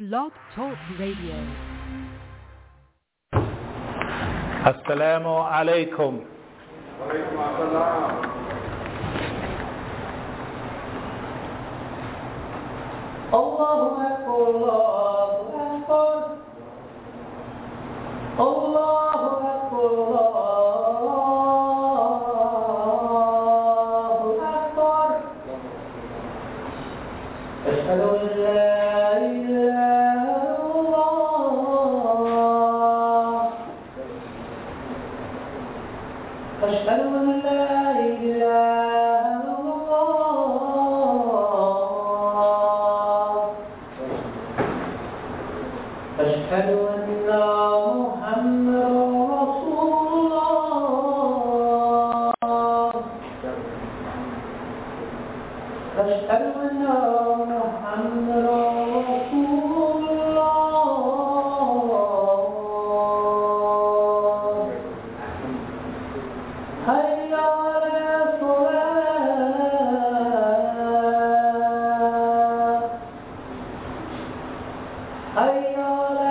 Blog Talk Radio. Assalamu alaikum. Alaikum assalam. Allahu Akbar, Allahu Akbar. Allahu Akbar, Allahu Akbar. Ashhadu an la ilaha illallah. Ashhadu an la ilaha illallah. أشهد أن محمدا رسول الله. أشهد أن محمدا رسول الله. حي على الصلاة. حي على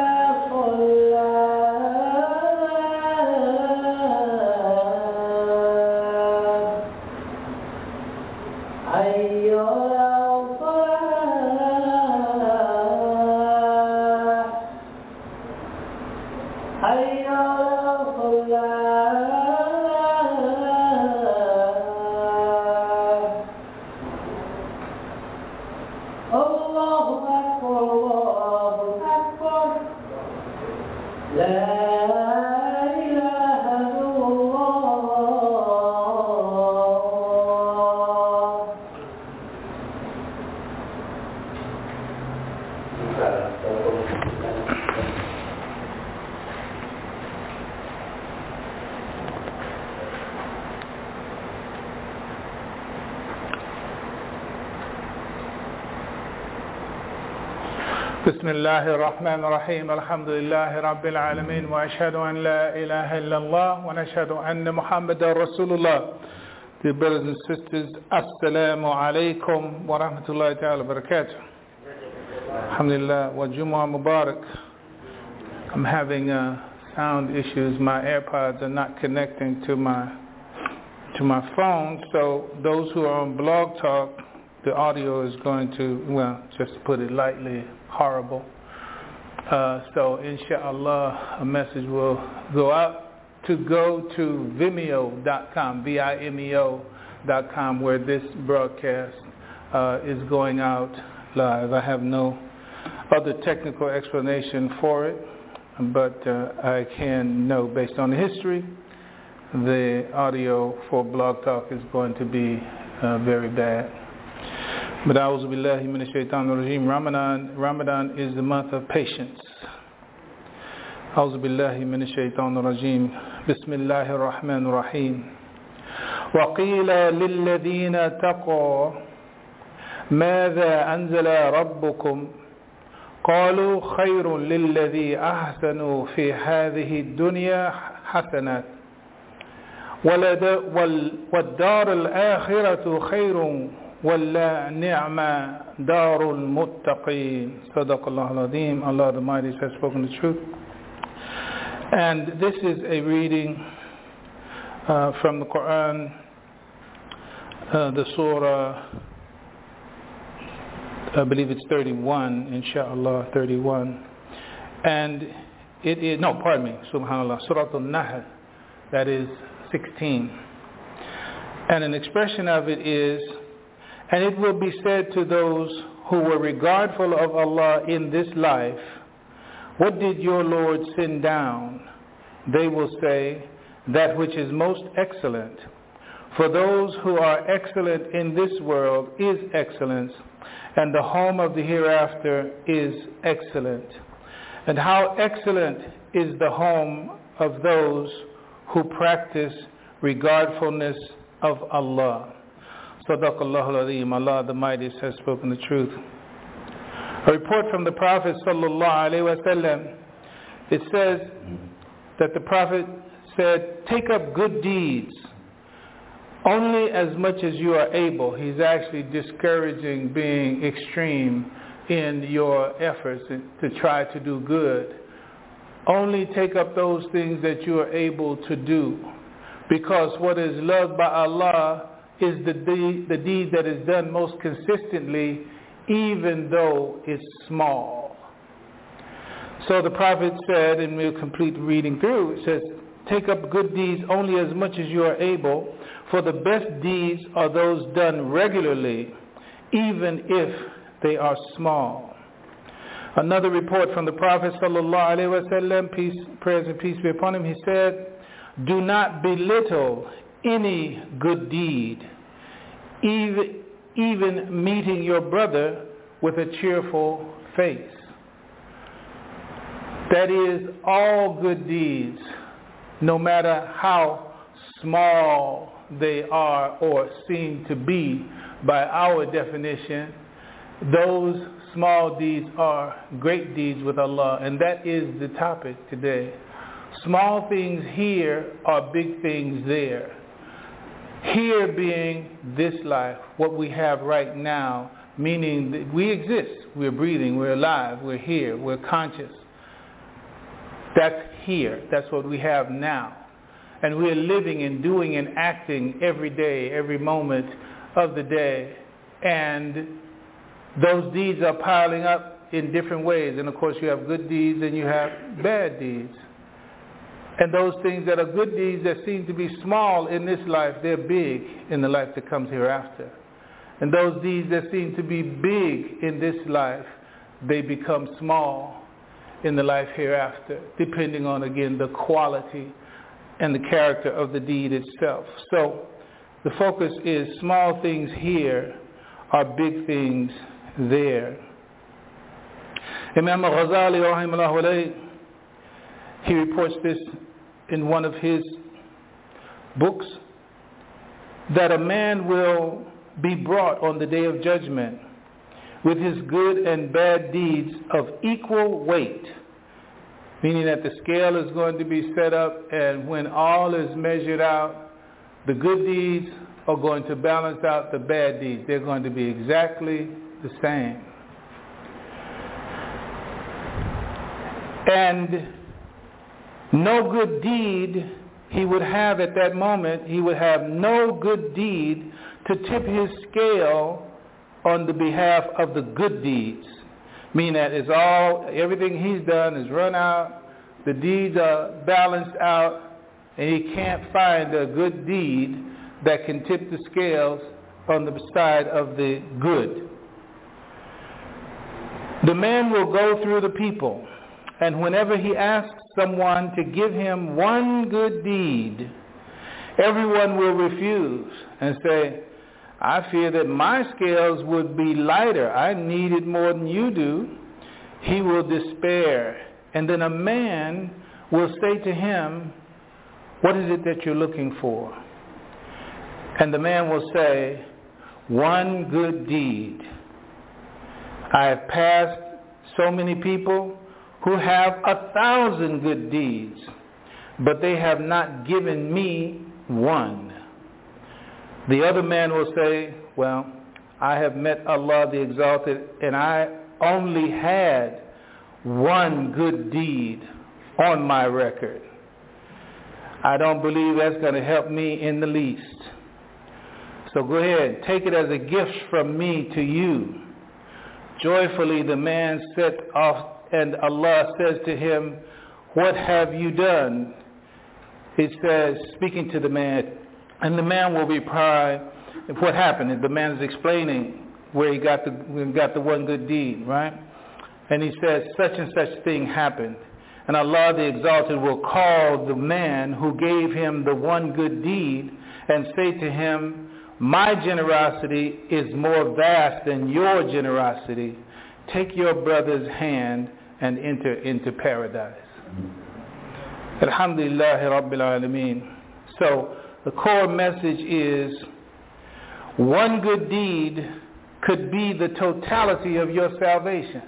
بسم الله الرحمن الرحيم الحمد لله رب العالمين وأشهد أن لا إله إلا الله ونشهد أن محمد رسول الله. Dear brothers and sisters, Assalamu alaikum wa rahmatullahi ta'ala wa barakatuh. Alhamdulillah wa Jumu'ah Mubarak. I'm having sound issues. My AirPods are not connecting to my phone, so those who are on Blog Talk, the audio is going to, well, just to put it lightly, horrible. So inshallah a message will go out to go to vimeo.com, vimeo.com, where this broadcast is going out live. I have no other technical explanation for it, but I can know based on the history the audio for Blog Talk is going to be very bad. But a'udhu billahi minash shaitanir rajim. Ramadan is the month of patience. A'udhu billahi minash shaitanir rajim. Bismillahir rahmanir rahim. Wa qila lil ladina taqaw madha anzala rabbukum qalu khayrun lil ladhi ahsanu fi hadhihi ad-dunya hasanat wad-dar al-akhiratu khayrun وَلَّا نِعْمَ دَارُ الْمُتَّقِينَ. صدق الله العظيم. Allah the Mighty has spoken the truth. And this is a reading from the Quran, the surah, I believe it's 31, inshallah, 31. And it is, no, pardon me, subhanallah, Surah Al-Nahl, that is 16. And an expression of it is, and it will be said to those who were regardful of Allah in this life, what did your Lord send down? They will say, that which is most excellent. For those who are excellent in this world is excellence, and the home of the hereafter is excellent. And how excellent is the home of those who practice regardfulness of Allah. Sadaqallahu al-Azim. Allah the Mighty has spoken the truth. A report from the Prophet sallallahu alaihi wasallam, it says that the Prophet said, take up good deeds only as much as you are able. He's actually discouraging being extreme in your efforts to try to do good. Only take up those things that you are able to do, because what is loved by Allah is the deed that is done most consistently, even though it's small. So the Prophet said, and we'll complete reading through, it says, take up good deeds only as much as you are able, for the best deeds are those done regularly, even if they are small. Another report from the Prophet sallallahu alaihi wasallam, prayers and peace be upon him, he said, do not belittle any good deed, even meeting your brother with a cheerful face. That is, all good deeds, no matter how small they are or seem to be by our definition, those small deeds are great deeds with Allah, and that is the topic today. Small things here are big things there. Here being this life, what we have right now, meaning that we exist, we're breathing, we're alive, we're here, we're conscious. That's here, that's what we have now. And we're living and doing and acting every day, every moment of the day. And those deeds are piling up in different ways. And of course you have good deeds and you have bad deeds. And those things that are good deeds that seem to be small in this life, they're big in the life that comes hereafter. And those deeds that seem to be big in this life, they become small in the life hereafter, depending on, again, the quality and the character of the deed itself. So the focus is small things here are big things there. Imam al-Ghazali, rahimahullah alayhi, he reports this in one of his books, that a man will be brought on the day of judgment with his good and bad deeds of equal weight, meaning that the scale is going to be set up, and when all is measured out, the good deeds are going to balance out the bad deeds. They're going to be exactly the same. And no good deed he would have at that moment, he would have no good deed to tip his scale on the behalf of the good deeds. Meaning that it's everything he's done is run out, the deeds are balanced out, and he can't find a good deed that can tip the scales on the side of the good. The man will go through the people, and whenever he asks someone to give him one good deed, everyone will refuse and say, I fear that my scales would be lighter. I need it more than you do. He will despair. And then a man will say to him, what is it that you're looking for? And the man will say, one good deed. I have passed so many people who have 1,000 good deeds, but they have not given me one. The other man will say, well, I have met Allah the Exalted, and I only had one good deed on my record. I don't believe that's going to help me in the least. So go ahead, take it as a gift from me to you. Joyfully the man set off, and Allah says to him, what have you done? It says, speaking to the man, and the man will reply, what happened? And the man is explaining where he got the one good deed, right? And he says, such and such thing happened. And Allah the Exalted will call the man who gave him the one good deed and say to him, my generosity is more vast than your generosity. Take your brother's hand and enter into paradise. Alhamdulillahi Rabbil Alameen. So the core message is, one good deed could be the totality of your salvation.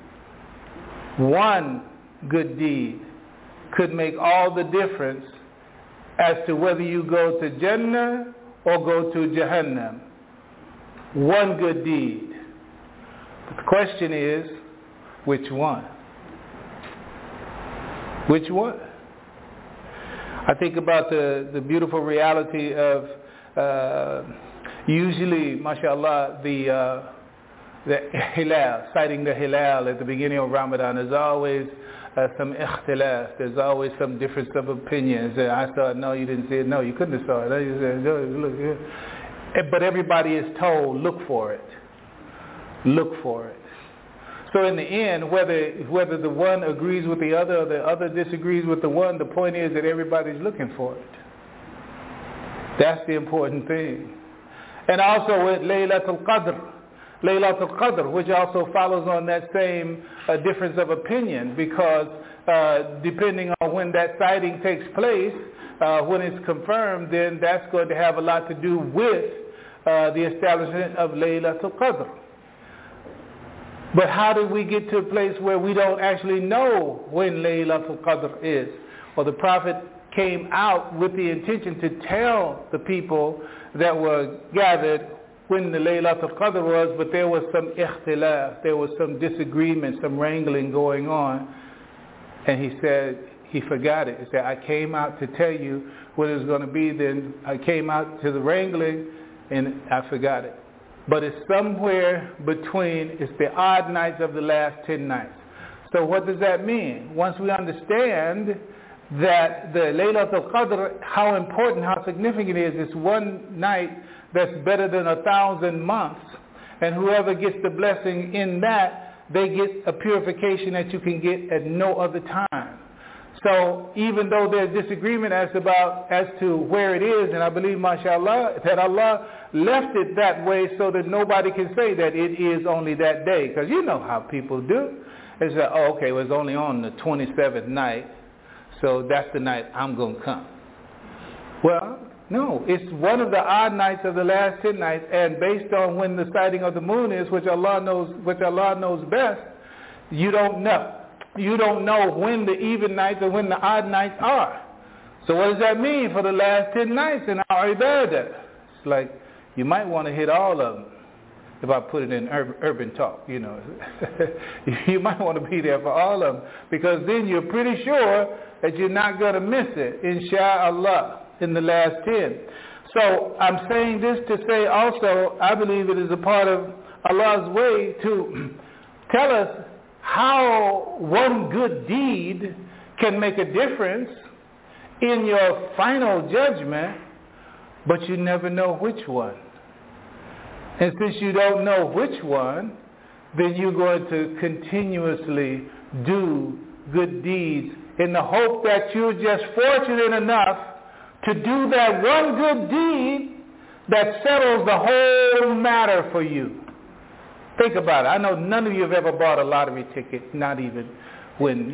One good deed could make all the difference as to whether you go to Jannah or go to Jahannam. One good deed. But the question is, which one? Which one? I think about the beautiful reality of usually, mashallah, the hilal, sighting the hilal at the beginning of Ramadan. There's always some ikhtilaf. There's always some difference of opinions. I saw it, no, you didn't see it. No, you couldn't have saw it. You said, no, look, yeah. But everybody is told, look for it. Look for it. So in the end, whether the one agrees with the other or the other disagrees with the one, the point is that everybody's looking for it. That's the important thing. And also with Laylatul Qadr, which also follows on that same difference of opinion, because depending on when that sighting takes place, when it's confirmed, then that's going to have a lot to do with the establishment of Laylatul Qadr. But how did we get to a place where we don't actually know when Laylatul Qadr is? Well, the Prophet came out with the intention to tell the people that were gathered when the Laylatul Qadr was, but there was some ikhtilaf, there was some disagreement, some wrangling going on. And he said, he forgot it. He said, I came out to tell you what it was going to be, then I came out to the wrangling and I forgot it. But it's somewhere between, it's the odd nights of the last 10 nights. So what does that mean? Once we understand that the Laylatul Qadr, how important, how significant it is, it's one night that's better than 1,000 months. And whoever gets the blessing in that, they get a purification that you can get at no other time. So even though there's disagreement as to where it is, and I believe, mashallah, that Allah left it that way so that nobody can say that it is only that day. Because you know how people do. They say, oh, okay, it was only on the 27th night, so that's the night I'm going to come. Well, no, it's one of the odd nights of the last 10 nights, and based on when the sighting of the moon is, which Allah knows best, you don't know. You don't know when the even nights or when the odd nights are. So what does that mean for the last 10 nights in our ibadah? It's like you might want to hit all of them. If I put it in urban talk, you know. You might want to be there for all of them, because then you're pretty sure that you're not going to miss it, insha'Allah, in the last 10. So I'm saying this to say also, I believe it is a part of Allah's way to tell us how one good deed can make a difference in your final judgment, but you never know which one. And since you don't know which one, then you're going to continuously do good deeds in the hope that you're just fortunate enough to do that one good deed that settles the whole matter for you. Think about it. I know none of you have ever bought a lottery ticket, not even when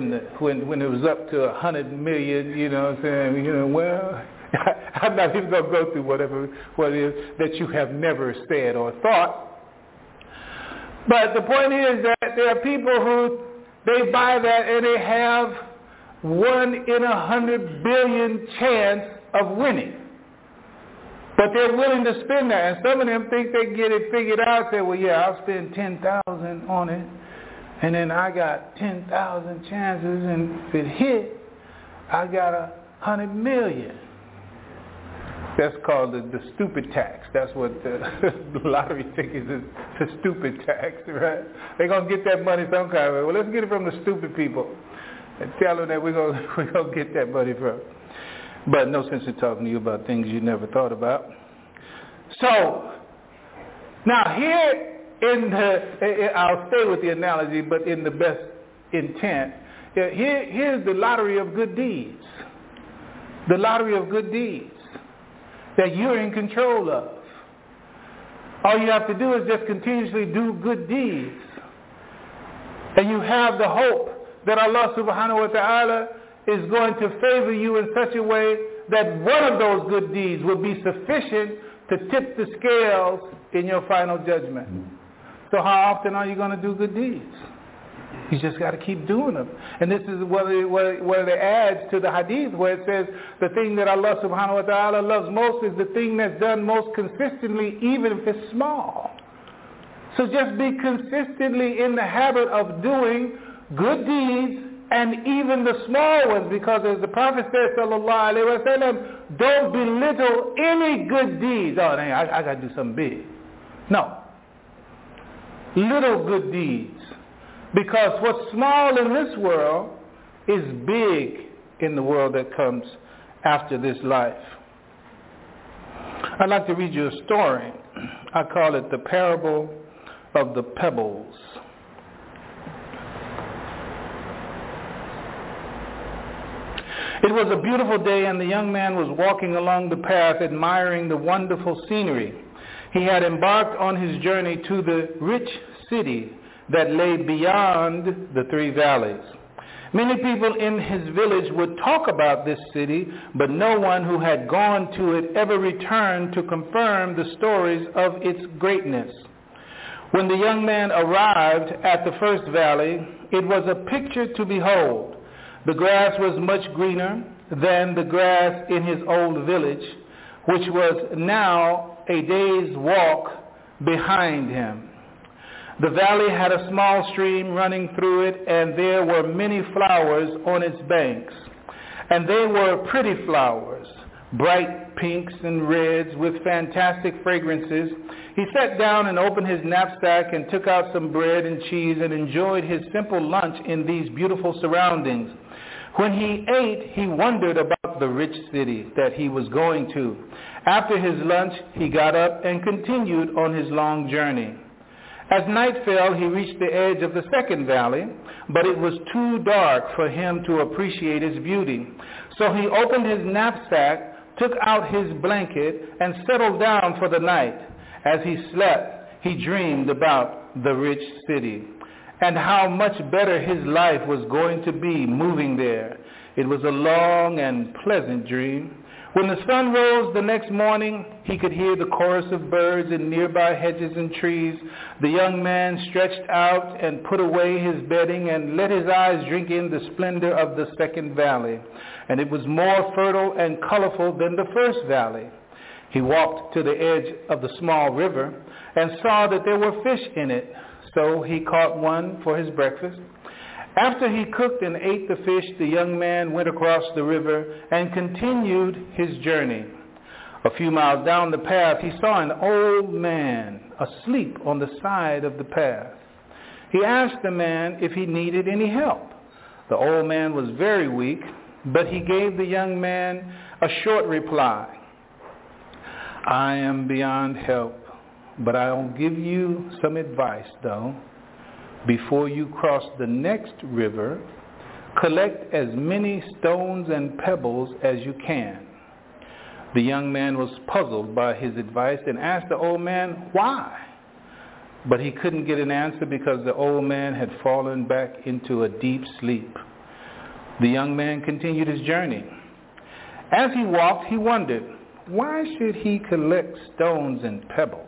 it was up to 100 million, you know what I'm saying? Well, I'm not even going to go through what it is that you have never said or thought. But the point is that there are people who, they buy that and they have 1 in 100 billion chance of winning. But they're willing to spend that. And some of them think they get it figured out. Say, well, yeah, I'll spend 10,000 on it. And then I got 10,000 chances. And if it hit, I got 100 million. That's called the stupid tax. That's what the lottery tickets is, the stupid tax, right? They're going to get that money some kind of way. Well, let's get it from the stupid people and tell them that we're going to get that money from. But no sense in talking to you about things you never thought about. So, now here I'll stay with the analogy, but in the best intent. Here's the lottery of good deeds. The lottery of good deeds that you're in control of. All you have to do is just continuously do good deeds. And you have the hope that Allah subhanahu wa ta'ala is going to favor you in such a way that one of those good deeds will be sufficient to tip the scales in your final judgment. So how often are you going to do good deeds? You just got to keep doing them. And this is one of the adds to the hadith where it says the thing that Allah subhanahu wa ta'ala loves most is the thing that's done most consistently, even if it's small. So just be consistently in the habit of doing good deeds, and even the small ones, because as the Prophet said, sallallahu alaihi wasallam, don't belittle any good deeds. Oh, dang, I got to do something big. No. Little good deeds. Because what's small in this world is big in the world that comes after this life. I'd like to read you a story. I call it the parable of the pebbles. It was a beautiful day, and the young man was walking along the path, admiring the wonderful scenery. He had embarked on his journey to the rich city that lay beyond the three valleys. Many people in his village would talk about this city, but no one who had gone to it ever returned to confirm the stories of its greatness. When the young man arrived at the first valley, it was a picture to behold. The grass was much greener than the grass in his old village, which was now a day's walk behind him. The valley had a small stream running through it, and there were many flowers on its banks. And they were pretty flowers, bright pinks and reds with fantastic fragrances. He sat down and opened his knapsack and took out some bread and cheese and enjoyed his simple lunch in these beautiful surroundings. When he ate, he wondered about the rich city that he was going to. After his lunch, he got up and continued on his long journey. As night fell, he reached the edge of the second valley, but it was too dark for him to appreciate its beauty. So he opened his knapsack, took out his blanket, and settled down for the night. As he slept, he dreamed about the rich city and how much better his life was going to be moving there. It was a long and pleasant dream. When the sun rose the next morning, he could hear the chorus of birds in nearby hedges and trees. The young man stretched out and put away his bedding and let his eyes drink in the splendor of the second valley. And it was more fertile and colorful than the first valley. He walked to the edge of the small river and saw that there were fish in it. So he caught one for his breakfast. After he cooked and ate the fish, the young man went across the river and continued his journey. A few miles down the path, he saw an old man asleep on the side of the path. He asked the man if he needed any help. The old man was very weak, but he gave the young man a short reply. I am beyond help, but I'll give you some advice, though. Before you cross the next river, collect as many stones and pebbles as you can. The young man was puzzled by his advice and asked the old man why. But he couldn't get an answer because the old man had fallen back into a deep sleep. The young man continued his journey. As he walked, he wondered, why should he collect stones and pebbles?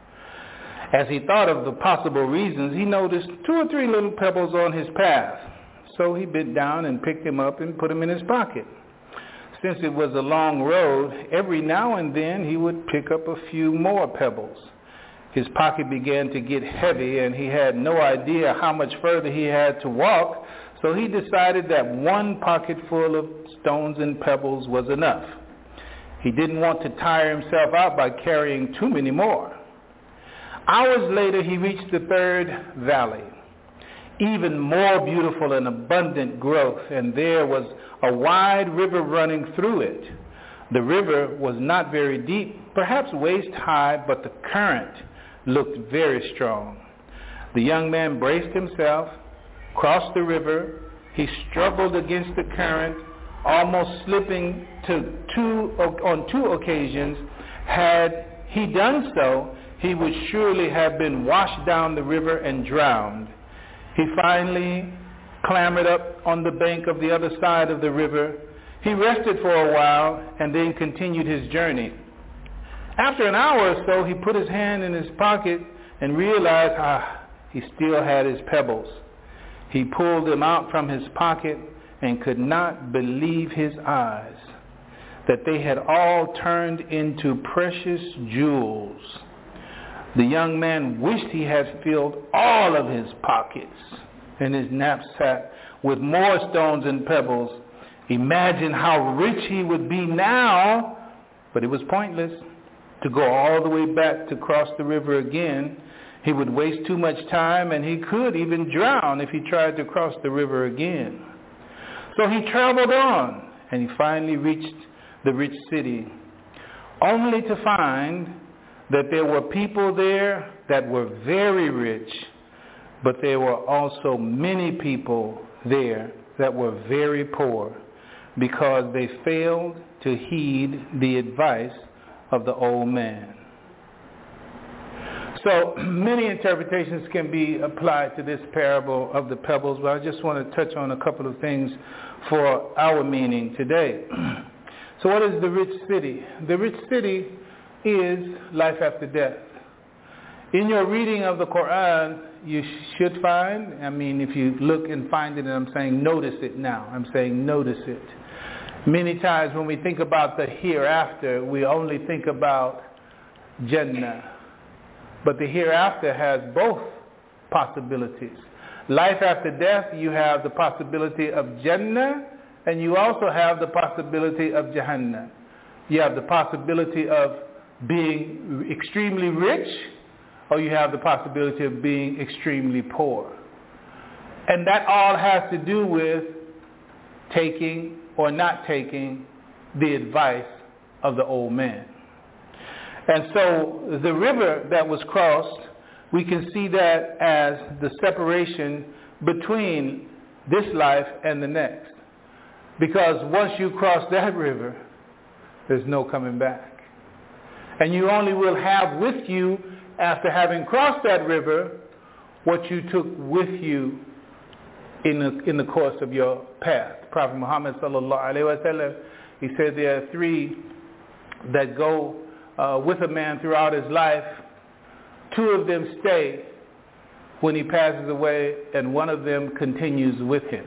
As he thought of the possible reasons, he noticed 2 or 3 little pebbles on his path. So he bent down and picked them up and put them in his pocket. Since it was a long road, every now and then he would pick up a few more pebbles. His pocket began to get heavy, and he had no idea how much further he had to walk, so he decided that 1 pocket full of stones and pebbles was enough. He didn't want to tire himself out by carrying too many more. Hours later, he reached the third valley, even more beautiful and abundant growth, and there was a wide river running through it. The river was not very deep, perhaps waist high, but the current looked very strong. The young man braced himself, crossed the river. He struggled against the current, almost slipping on 2 occasions. Had he done so, he would surely have been washed down the river and drowned. He finally clambered up on the bank of the other side of the river. He rested for a while and then continued his journey. After an hour or so, he put his hand in his pocket and realized, he still had his pebbles. He pulled them out from his pocket and could not believe his eyes, that they had all turned into precious jewels. The young man wished he had filled all of his pockets and his knapsack with more stones and pebbles. Imagine how rich he would be now. But it was pointless to go all the way back to cross the river again. He would waste too much time, and he could even drown if he tried to cross the river again. So he traveled on, and he finally reached the rich city, only to find that there were people there that were very rich, but there were also many people there that were very poor, because they failed to heed the advice of the old man. So many interpretations can be applied to this parable of the pebbles, but I just want to touch on a couple of things for our meaning today. So what is the rich city? The rich city is life after death. In your reading of the Quran, you should find, if you look and find it, and I'm saying notice it now. I'm saying notice it. Many times when we think about the hereafter, we only think about Jannah. But the hereafter has both possibilities. Life after death, you have the possibility of Jannah, and you also have the possibility of Jahannam. You have the possibility of being extremely rich, or you have the possibility of being extremely poor. And that all has to do with taking or not taking the advice of the old man. And so the river that was crossed, we can see that as the separation between this life and the next. Because once you cross that river, there's no coming back. And you only will have with you, after having crossed that river, what you took with you in the course of your path. Prophet Muhammad sallallahu alaihi wasallam, he said there are three that go with a man throughout his life. Two of them stay when he passes away, and one of them continues with him.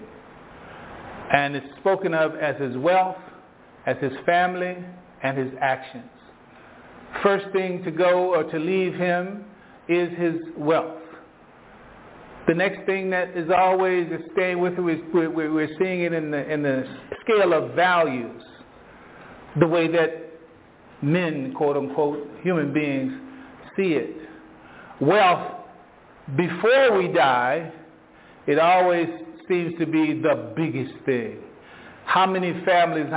And it's spoken of as his wealth, as his family, and his actions. First thing to go or to leave him is his wealth. The next thing that is always staying with him, we're seeing it in the scale of values, the way that men, quote unquote, human beings, see it. Wealth, before we die, it always seems to be the biggest thing. How many families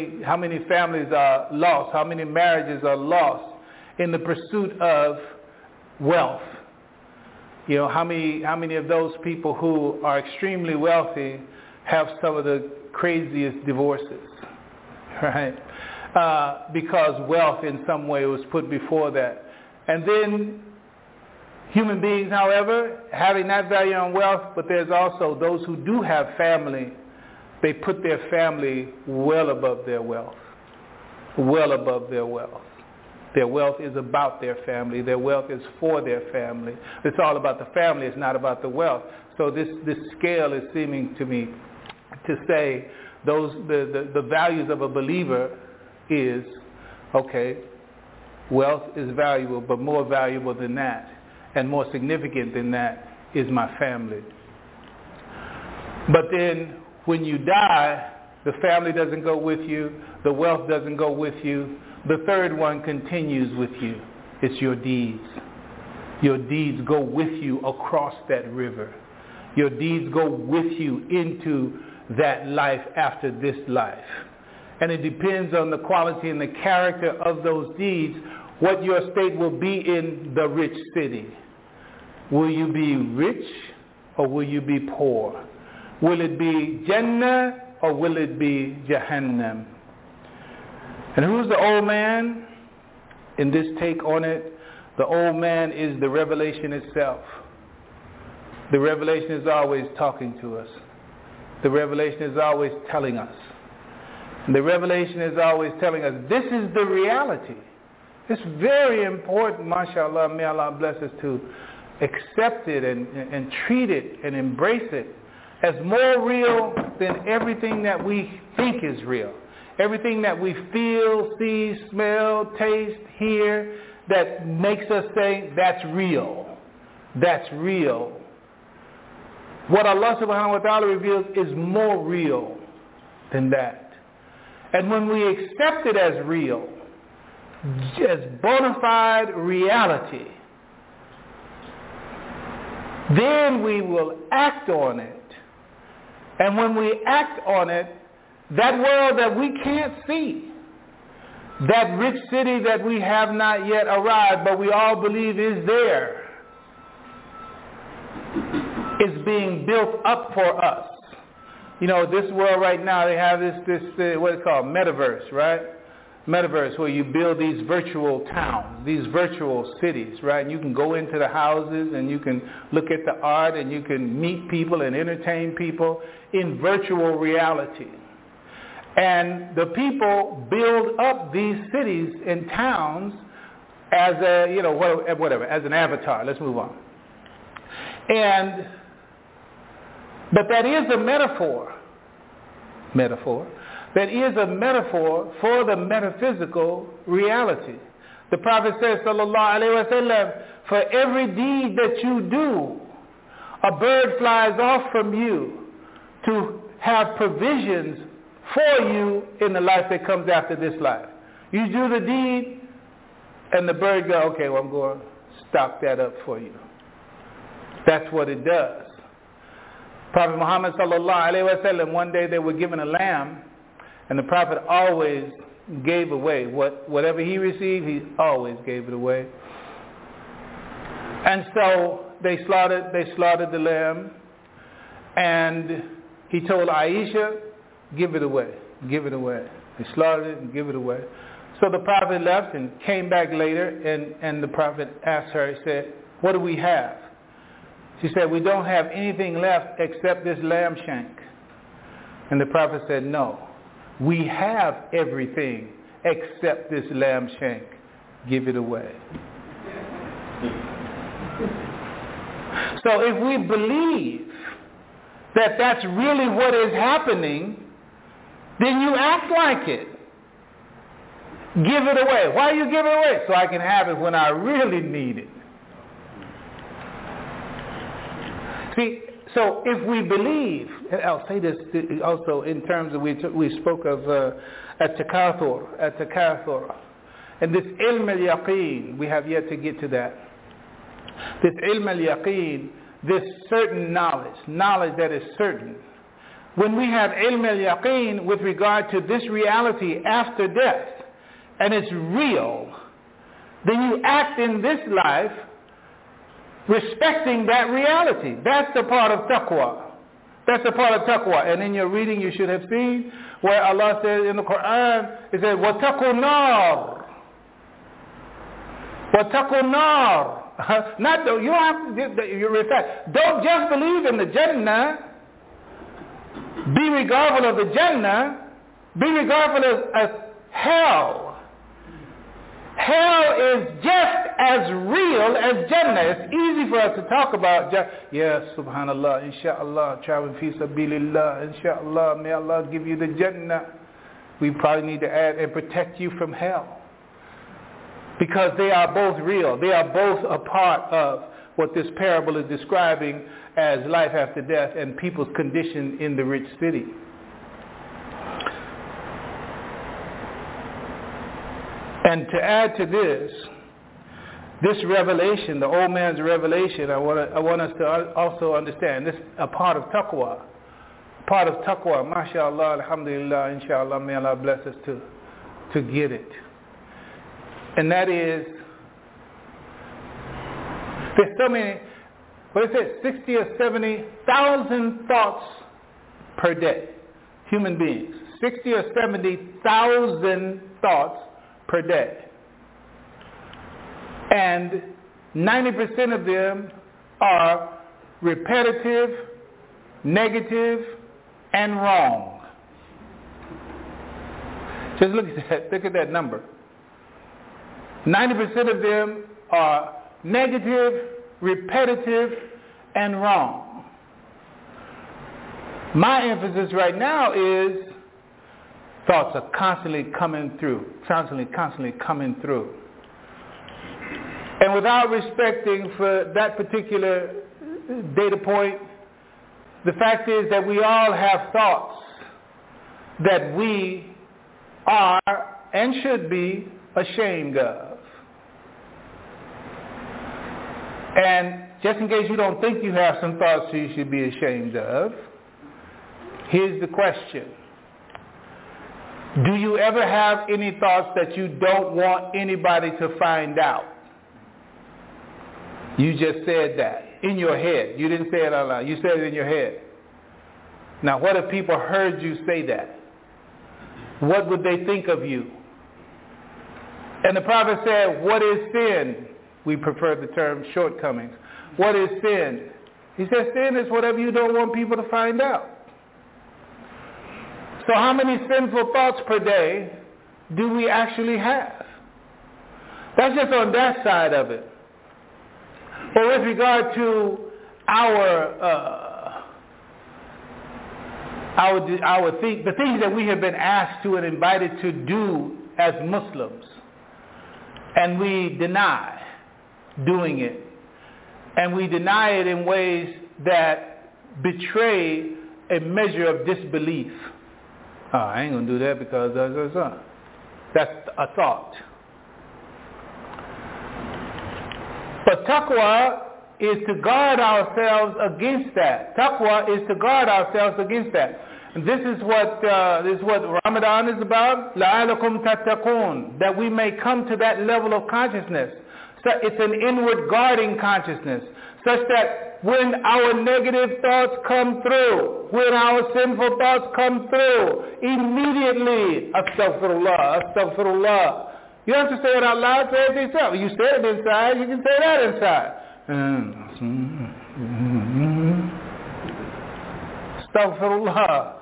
are lost? How many marriages are lost in the pursuit of wealth? You know, how many of those people who are extremely wealthy have some of the craziest divorces, right? Because wealth in some way was put before that. And then human beings, however, having that value on wealth, but there's also those who do have family. They put their family well above their wealth. Well above their wealth. Their wealth is about their family. Their wealth is for their family. It's all about the family. It's not about the wealth. So this scale is seeming to me to say the values of a believer is, okay, wealth is valuable, but more valuable than that and more significant than that is my family. But then when you die, the family doesn't go with you, the wealth doesn't go with you. The third one continues with you. It's your deeds. Your deeds go with you across that river. Your deeds go with you into that life after this life. And it depends on the quality and the character of those deeds, what your state will be in the rich city. Will you be rich or will you be poor? Will it be Jannah or will it be Jahannam? And who's the old man? In this take on it, the old man is the revelation itself. The revelation is always talking to us. The revelation is always telling us. And the revelation is always telling us this is the reality. It's very important, mashallah, may Allah bless us, to accept it and treat it and embrace it as more real than everything that we think is real. Everything that we feel, see, smell, taste, hear, that makes us say that's real. That's real. What Allah subhanahu wa ta'ala reveals is more real than that. And when we accept it as real, as bona fide reality, then we will act on it. And when we act on it, that world that we can't see, that rich city that we have not yet arrived, but we all believe is there, is being built up for us. You know, this world right now, they have this what it's called, metaverse, right? Metaverse, where you build these virtual towns, these virtual cities, right? And you can go into the houses and you can look at the art and you can meet people and entertain people in virtual reality. And the people build up these cities and towns as a, you know, whatever, as an avatar. Let's move on. But that is a metaphor. That is a metaphor for the metaphysical reality. The Prophet says, sallallahu alaihi wasallam, for every deed that you do, a bird flies off from you to have provisions for you in the life that comes after this life. You do the deed, and the bird goes, okay, well, I'm going to stock that up for you. That's what it does. Prophet Muhammad sallallahu alaihi wasallam, one day they were given a lamb, and the Prophet always gave away whatever he received. He always gave it away. And so they slaughtered the lamb, and he told Aisha, give it away, give it away. They slaughtered it and give it away. So the Prophet left and came back later, and the Prophet asked her, he said, what do we have? She said, we don't have anything left except this lamb shank. And the Prophet said, no, we have everything except this lamb shank. Give it away. So if we believe that that's really what is happening, then you act like it. Give it away. Why you give it away? So I can have it when I really need it. See, so if we believe, I'll say this also in terms of, we spoke of at-takathur, and this ilm al-yaqeen, we have yet to get to that. This ilm al-yaqeen, this certain knowledge that is certain. When we have ilm al-yaqeen with regard to this reality after death, and it's real, then you act in this life respecting that reality. That's the part of taqwa. That's the part of taqwa. And in your reading you should have seen where Allah says in the Quran, it says, وَاتَّقُوا النَّارِ. وَاتَّقُوا النَّارِ. Not, you don't have to, you recite. Don't just believe in the Jannah. Be regardful of the Jannah. Be regardful of hell. Hell is just as real as Jannah. It's easy for us to talk about yes, subhanallah, inshallah, travel fi sabilillah, inshallah, may Allah give you the Jannah. We probably need to add and protect you from hell. Because they are both real. They are both a part of what this parable is describing as life after death and people's condition in the rich city. And to add to this revelation, the old man's revelation, I want us to also understand this, a part of taqwa. Part of taqwa, mashallah, alhamdulillah, inshallah, may Allah bless us to get it. And that is, there's so many, what is it, 60 or 70,000 thoughts per day, human beings. 60 or 70,000 thoughts per day. And 90% of them are repetitive, negative, and wrong. Just look at that. Look at that number. 90% of them are negative, repetitive, and wrong. My emphasis right now is thoughts are constantly coming through. And without respecting for that particular data point, the fact is that we all have thoughts that we are and should be ashamed of. And just in case you don't think you have some thoughts you should be ashamed of, here's the question. Do you ever have any thoughts that you don't want anybody to find out? You just said that in your head. You didn't say it out loud. You said it in your head. Now, what if people heard you say that? What would they think of you? And the Prophet said, what is sin? We prefer the term shortcomings. What is sin? He says sin is whatever you don't want people to find out. So how many sinful thoughts per day do we actually have? That's just on that side of it. But with regard to the things that we have been asked to and invited to do as Muslims, and we deny doing it, and we deny it in ways that betray a measure of disbelief. Oh, I ain't going to do that because that's a thought. But taqwa is to guard ourselves against that. Taqwa is to guard ourselves against that. And this is what Ramadan is about. لَعَلَكُمْ تَتَّقُونَ. That we may come to that level of consciousness. So it's an inward guarding consciousness, such that when our negative thoughts come through, when our sinful thoughts come through, immediately, astaghfirullah, astaghfirullah. You don't have to say it out loud, say it to yourself. You say it inside, you can say that inside. Astaghfirullah.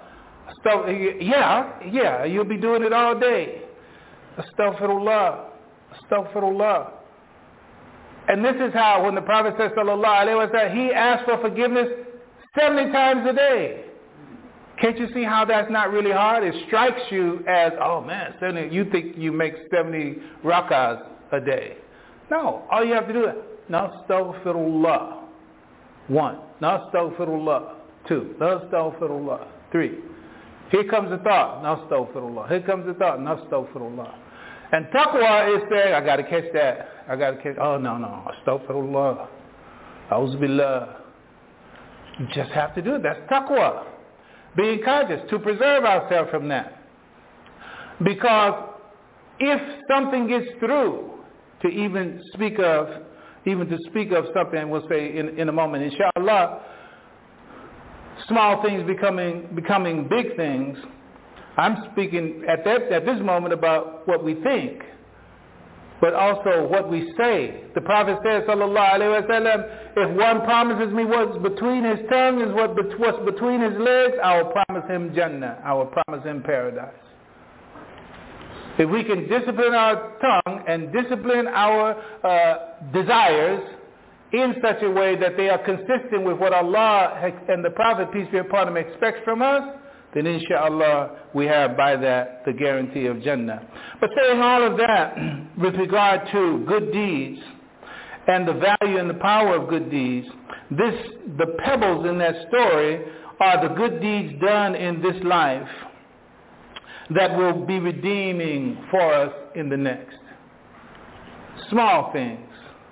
Yeah, you'll be doing it all day. Astaghfirullah, astaghfirullah. And this is how, when the Prophet says, sallallahu alayhi wa sallam, he asked for forgiveness 70 times a day. Can't you see how that's not really hard? It strikes you as, oh man, 70, you think you make 70 rakahs a day. No, all you have to do is, nastaghfirullah. 1, nastaghfirullah. 2, nastaghfirullah. 3. Here comes the thought, nastaghfirullah. Here comes the thought, nastaghfirullah. And taqwa is saying, I got to catch that. Oh, no, astaghfirullah. Auzubillah. You just have to do it. That's taqwa. Being conscious, to preserve ourselves from that. Because if something gets through, to even speak of something, we'll say in a moment, inshallah, small things becoming big things. I'm speaking at this moment about what we think, but also what we say. The Prophet says, sallallahu alaihi wasallam, if one promises me what's between his tongue is what's between his legs, I will promise him Jannah. I will promise him paradise. If we can discipline our tongue and discipline our desires in such a way that they are consistent with what Allah and the Prophet, peace be upon him, expects from us, then inshallah we have by that the guarantee of Jannah. But saying all of that with regard to good deeds and the value and the power of good deeds, the pebbles in that story are the good deeds done in this life that will be redeeming for us in the next. Small things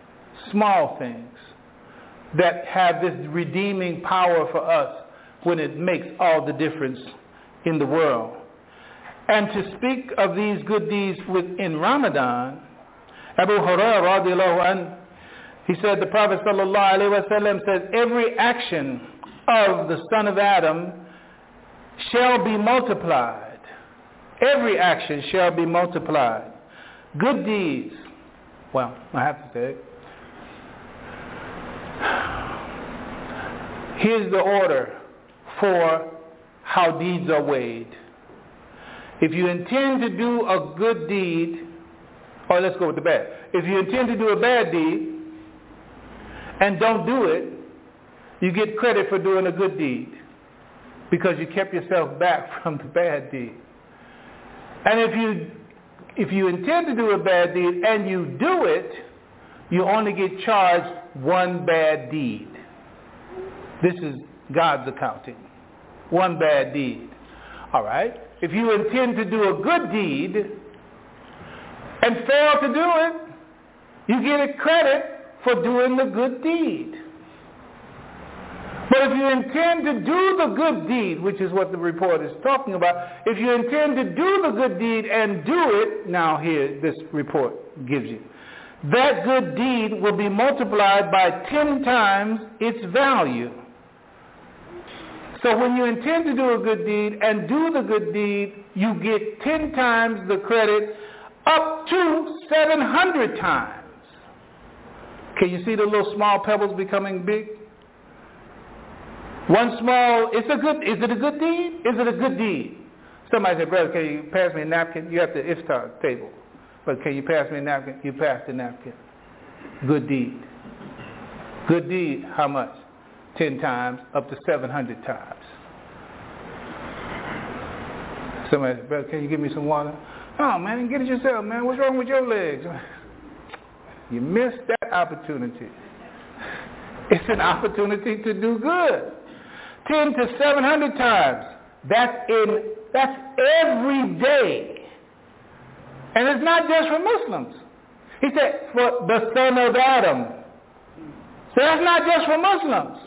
that have this redeeming power for us when it makes all the difference in the world. And to speak of these good deeds in Ramadan, Abu Hurairah radiallahu anhu, he said, the Prophet sallallahu alaihi wasallam says, every action of the son of Adam shall be multiplied. Every action shall be multiplied. Good deeds, well, I have to say it. Here's the order for how deeds are weighed. If you intend to do a good deed, or let's go with the bad. If you intend to do a bad deed and don't do it, you get credit for doing a good deed because you kept yourself back from the bad deed. And if you intend to do a bad deed and you do it, you only get charged one bad deed. This is God's accounting. One bad deed. All right? If you intend to do a good deed and fail to do it, you get a credit for doing the good deed. But if you intend to do the good deed, which is what the report is talking about, if you intend to do the good deed and do it, now here this report gives you, that good deed will be multiplied by 10 times its value. So when you intend to do a good deed and do the good deed, you get 10 times the credit, up to 700 times. Can you see the little small pebbles becoming big? One small, is it a good deed? Is it a good deed? Somebody said, brother, can you pass me a napkin? You're at the iftar table. But can you pass me a napkin? You pass the napkin. Good deed. Good deed, how much? 10 times, up to 700 times. Somebody said, brother, can you give me some water? Oh, man, get it yourself, man. What's wrong with your legs? You missed that opportunity. It's an opportunity to do good. 10 to 700 times. That's every day. And it's not just for Muslims. He said, for the son of Adam. So that's not just for Muslims.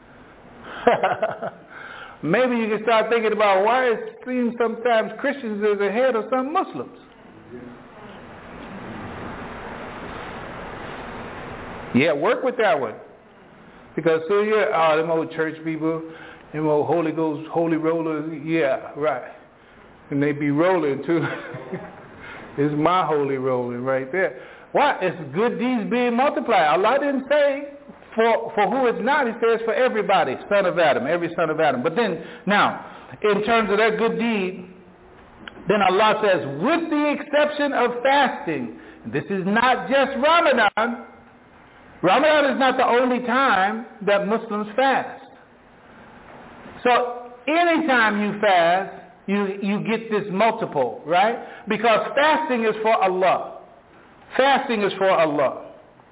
Maybe you can start thinking about why it seems sometimes Christians is ahead of some Muslims. Yeah, work with that one. Because so them old church people, them old Holy Ghost, holy rollers, yeah, right. And they be rolling too. It's my holy rolling right there. Why? It's good deeds being multiplied. Allah didn't say for who it's not. He says for everybody, son of Adam, every son of Adam. But then, now, in terms of that good deed, then Allah says, with the exception of fasting. This is not just Ramadan. Ramadan is not the only time that Muslims fast. So anytime you fast, you get this multiple, right? Because fasting is for Allah. Fasting is for Allah.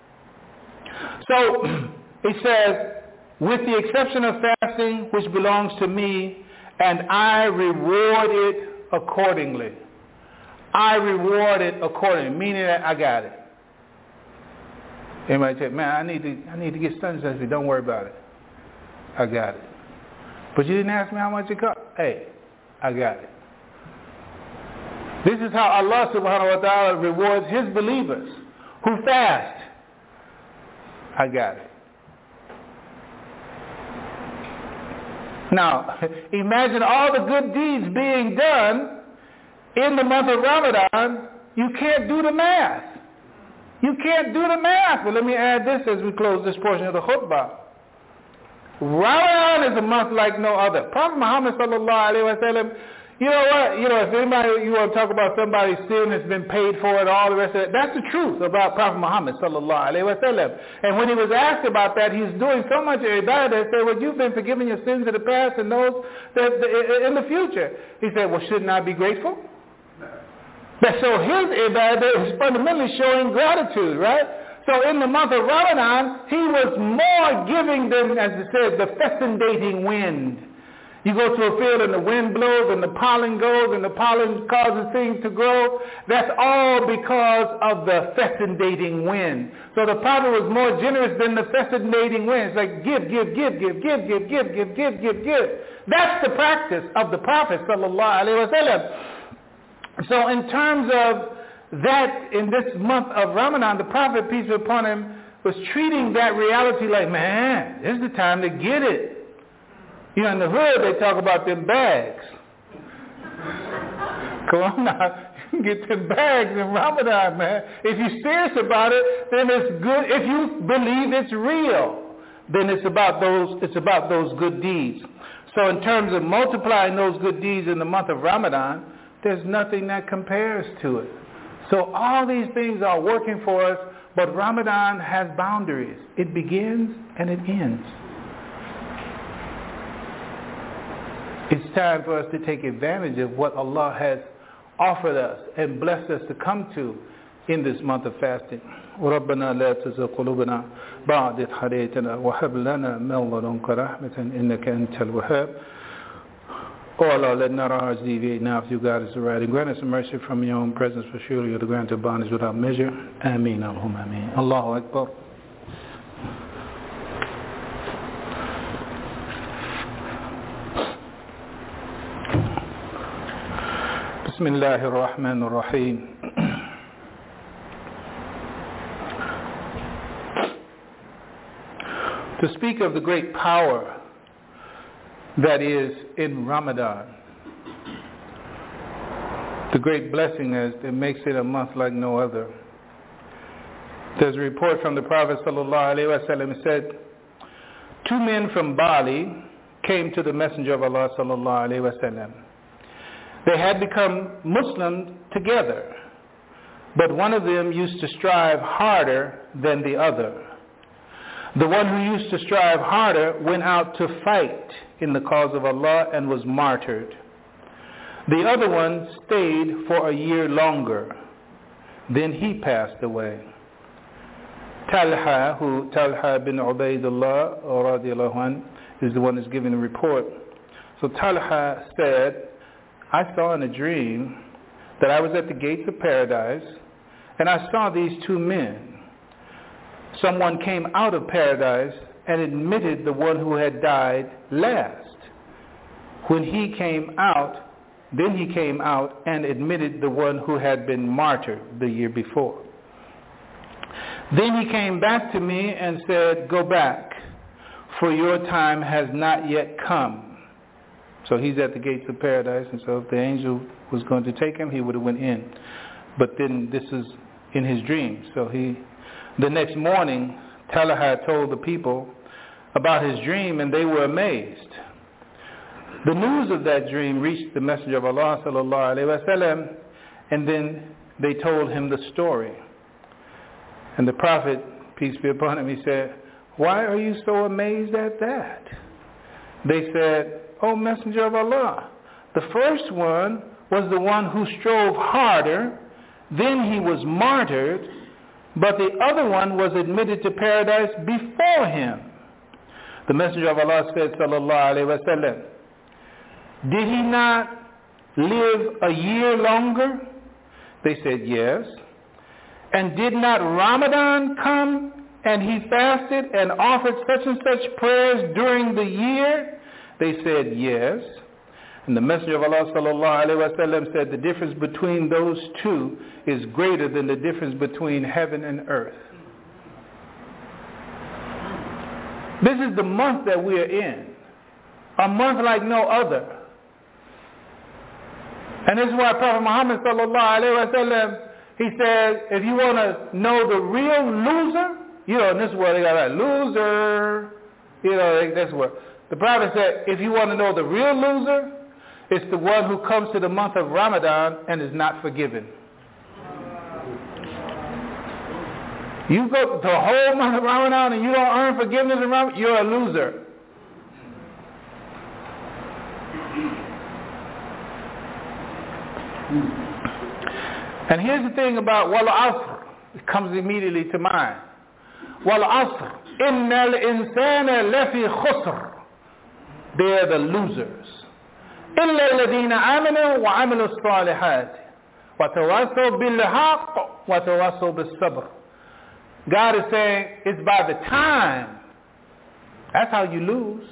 So it says, with the exception of fasting, which belongs to me, and I reward it accordingly. I reward it accordingly, meaning that I got it. They might say, man, I need to get sunshine. Don't worry about it. I got it. But you didn't ask me how much it cost. Hey, I got it. This is how Allah subhanahu wa ta'ala rewards his believers who fast. I got it. Now, imagine all the good deeds being done in the month of Ramadan. You can't do the math. You can't do the math. But let me add this as we close this portion of the khutbah. Ramadan is a month like no other. Prophet Muhammad sallallahu alaihi wasallam, you know what? You know, if anybody, you want to talk about somebody's sin has been paid for and all the rest of it, that's the truth about Prophet Muhammad sallallahu alaihi wasallam. And when he was asked about that, he's doing so much ibadah, they said, well, you've been forgiven your sins in the past and those that in the future. He said, well, shouldn't I be grateful? So his ibadah is fundamentally showing gratitude, right? So in the month of Ramadan, he was more giving than, as it says, the fecundating wind. You go to a field and the wind blows and the pollen goes and the pollen causes things to grow. That's all because of the fecundating wind. So the Prophet was more generous than the fecundating wind. It's like give. That's the practice of the Prophet sallallahu alaihi wasallam. So in terms of that, in this month of Ramadan, the Prophet, peace be upon him, was treating that reality like, man, this is the time to get it. You know, in the hood, they talk about them bags. Come on now, you can get them bags in Ramadan, man. If you're serious about it, then it's good. If you believe it's real, then it's about those good deeds. So in terms of multiplying those good deeds in the month of Ramadan, there's nothing that compares to it. So all these things are working for us, but Ramadan has boundaries. It begins and it ends. It's time for us to take advantage of what Allah has offered us and blessed us to come to in this month of fasting. ربنا لا تزغ قلوبنا بعد إذ هديتنا وهب لنا من لدنك رحمة إنك أنت الوهاب. Oh Allah, let not our hearts deviate now if you guide us right, and grant us mercy from your own presence, for surely you're the grant of bondage without measure. Ameen. Allahumma ameen. Allahu Akbar. Bismillahir Rahmanir Rahim. To speak of the great power that is in Ramadan, the great blessing is that makes it a month like no other. There's a report from the Prophet ﷺ said, 2 men from Bali came to the Messenger of Allah ﷺ. They had become Muslim together, but one of them used to strive harder than the other. The one who used to strive harder went out to fight in the cause of Allah and was martyred. The other one stayed for a year longer. Then he passed away. Talha bin Ubaidullah radiallahu anh, is the one who's giving the report. So Talha said, I saw in a dream that I was at the gates of paradise and I saw these 2 men. Someone came out of paradise and admitted the one who had died last. When he came out, then he came out and admitted the one who had been martyred the year before. Then he came back to me and said, go back, for your time has not yet come. So he's at the gates of paradise, and so if the angel was going to take him, he would have went in. But then this is in his dream. So the next morning, Talha told the people about his dream, and they were amazed. The news of that dream reached the Messenger of Allah sallallahu alaihi wasallam, and then they told him the story. And the Prophet, peace be upon him, he said, why are you so amazed at that? They said, O Messenger of Allah, the first one was the one who strove harder, then he was martyred, but the other one was admitted to paradise before him. The Messenger of Allah said, sallallahu alaihi wasallam, did he not live a year longer? They said, yes. And did not Ramadan come and he fasted and offered such and such prayers during the year? They said, yes. And the Messenger of Allah sallallahu alaihi wasallam said, the difference between those 2 is greater than the difference between heaven and earth. This is the month that we are in, a month like no other. And this is why Prophet Muhammad sallallahu alaihi wasallam, he says, if you want to know the real loser, in this world they got that loser, that's what. The Prophet said, if you want to know the real loser, it's the one who comes to the month of Ramadan and is not forgiven. You go to the whole month of Ramadan and you don't earn forgiveness in Ramadan, you're a loser. And here's the thing about Wal Asr. It comes immediately to mind. Wal Asr. Innal insana lafi khusr. They're the losers. إِلَّا الَّذِينَ آمَنُوا وَعَمِلُوا الصَّالِحَاتِ وَتَوَاصَوْا بِالْحَقِّ وَتَوَاصَوْا بِالصَّبْرِ. God is saying it's by the time. That's how you lose.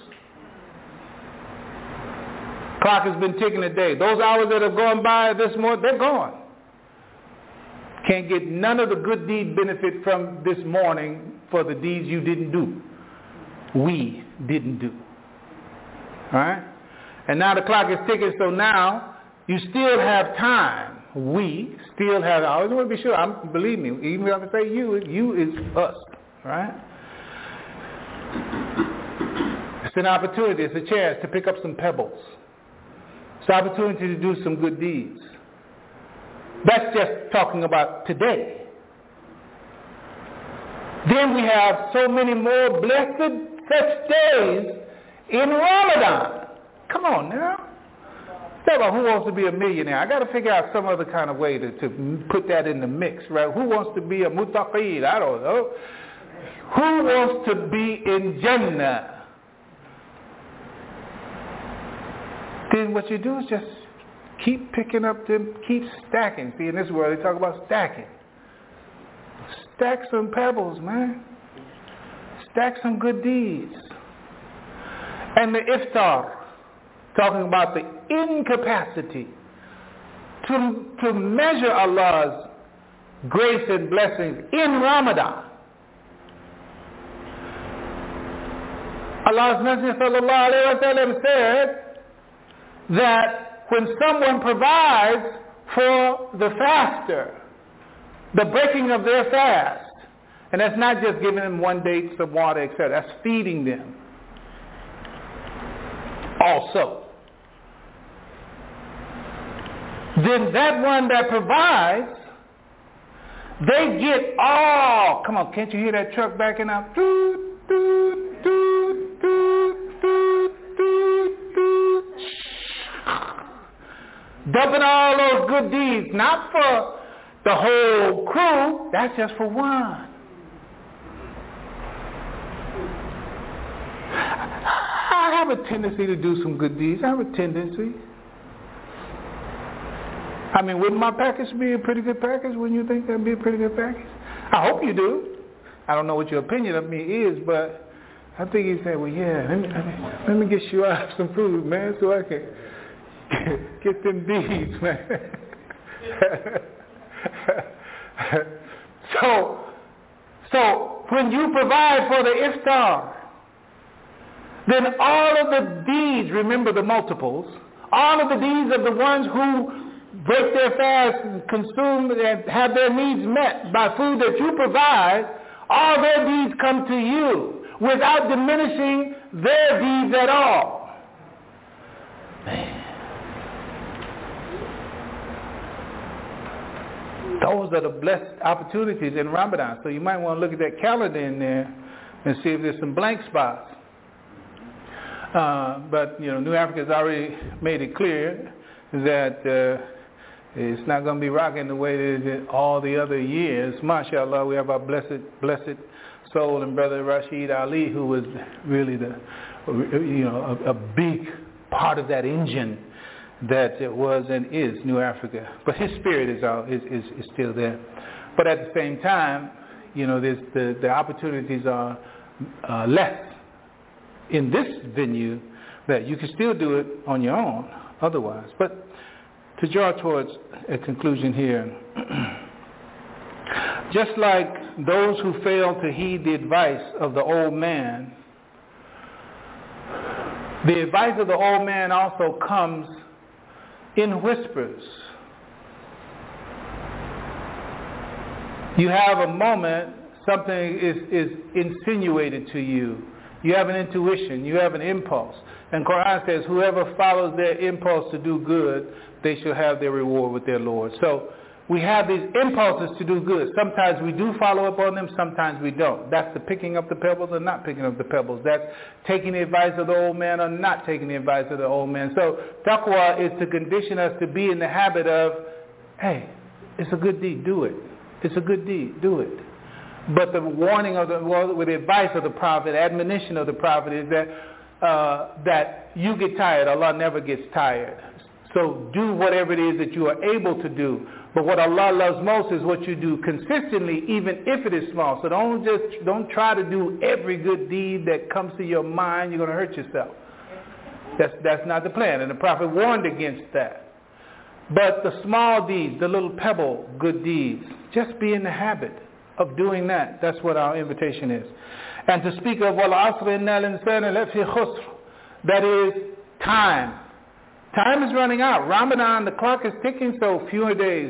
Clock has been ticking a day. Those hours that have gone by this morning, they're gone. Can't get none of the good deed benefit from this morning for the deeds you didn't do. We didn't do. Alright? And now the clock is ticking, so now you still have time. We still have, I always want to be sure, believe me, even if I say you is us. Right? It's an opportunity, it's a chance to pick up some pebbles. It's an opportunity to do some good deeds. That's just talking about today. Then we have so many more blessed such days in Ramadan. Come on now. Talk about who wants to be a millionaire. I got to figure out some other kind of way to put that in the mix, right? Who wants to be a mutaqid? I don't know. Who wants to be in Jannah? Then what you do is just keep picking up them, keep stacking. See, in this world they talk about stacking. Stack some pebbles, man. Stack some good deeds. And the iftar, talking about the incapacity to measure Allah's grace and blessings in Ramadan. Allah's Messenger sallallahu alaihi wasallam said that when someone provides for the faster, the breaking of their fast, and that's not just giving them one date, some water, etc. That's feeding them. Also, then that one that provides, they get all, come on, can't you hear that truck backing up? Doot, doot, doot, doot, doot, doot, doot. Dumping all those good deeds, not for the whole crew, that's just for one. I have a tendency to do some good deeds. I have a tendency. I mean, wouldn't my package be a pretty good package? Wouldn't you think that'd be a pretty good package? I hope you do. I don't know what your opinion of me is, but I think you say, well, yeah, let me get you out some food, man, so I can get them deeds, man. So when you provide for the iftar, then all of the deeds, remember the multiples, all of the deeds of the ones who break their fast and consume and have their needs met by food that you provide, all their deeds come to you without diminishing their deeds at all. Man. Those are the blessed opportunities in Ramadan. So you might want to look at that calendar in there and see if there's some blank spots. But, New Africa has already made it clear that it's not going to be rocking the way it is all the other years. MashaAllah, we have our blessed soul and brother Rashid Ali, who was really a big part of that engine that it was and is New Africa. But his spirit is still there. But at the same time, the opportunities are less in this venue that you can still do it on your own otherwise. But to draw towards a conclusion here, just like those who fail to heed the advice of the old man, the advice of the old man also comes in whispers. You have a moment, something is insinuated to you. You have an intuition, you have an impulse. And Quran says, whoever follows their impulse to do good, they shall have their reward with their Lord. So we have these impulses to do good. Sometimes we do follow up on them, sometimes we don't. That's the picking up the pebbles or not picking up the pebbles. That's taking the advice of the old man or not taking the advice of the old man. So taqwa is to condition us to be in the habit of, hey, it's a good deed, do it. It's a good deed, do it. But the warning of with the advice of the Prophet, admonition of the Prophet is that you get tired. Allah never gets tired. So do whatever it is that you are able to do. But what Allah loves most is what you do consistently, even if it is small. So don't try to do every good deed that comes to your mind. You're going to hurt yourself. That's not the plan. And the Prophet warned against that. But the small deeds, the little pebble good deeds, just be in the habit of doing that. That's what our invitation is. And to speak of وَالْعَصْرِ إِنَّ الْإِنسَانَ لَفِي خُسْرٍ, that is time. Time is running out. Ramadan, the clock is ticking, so fewer days.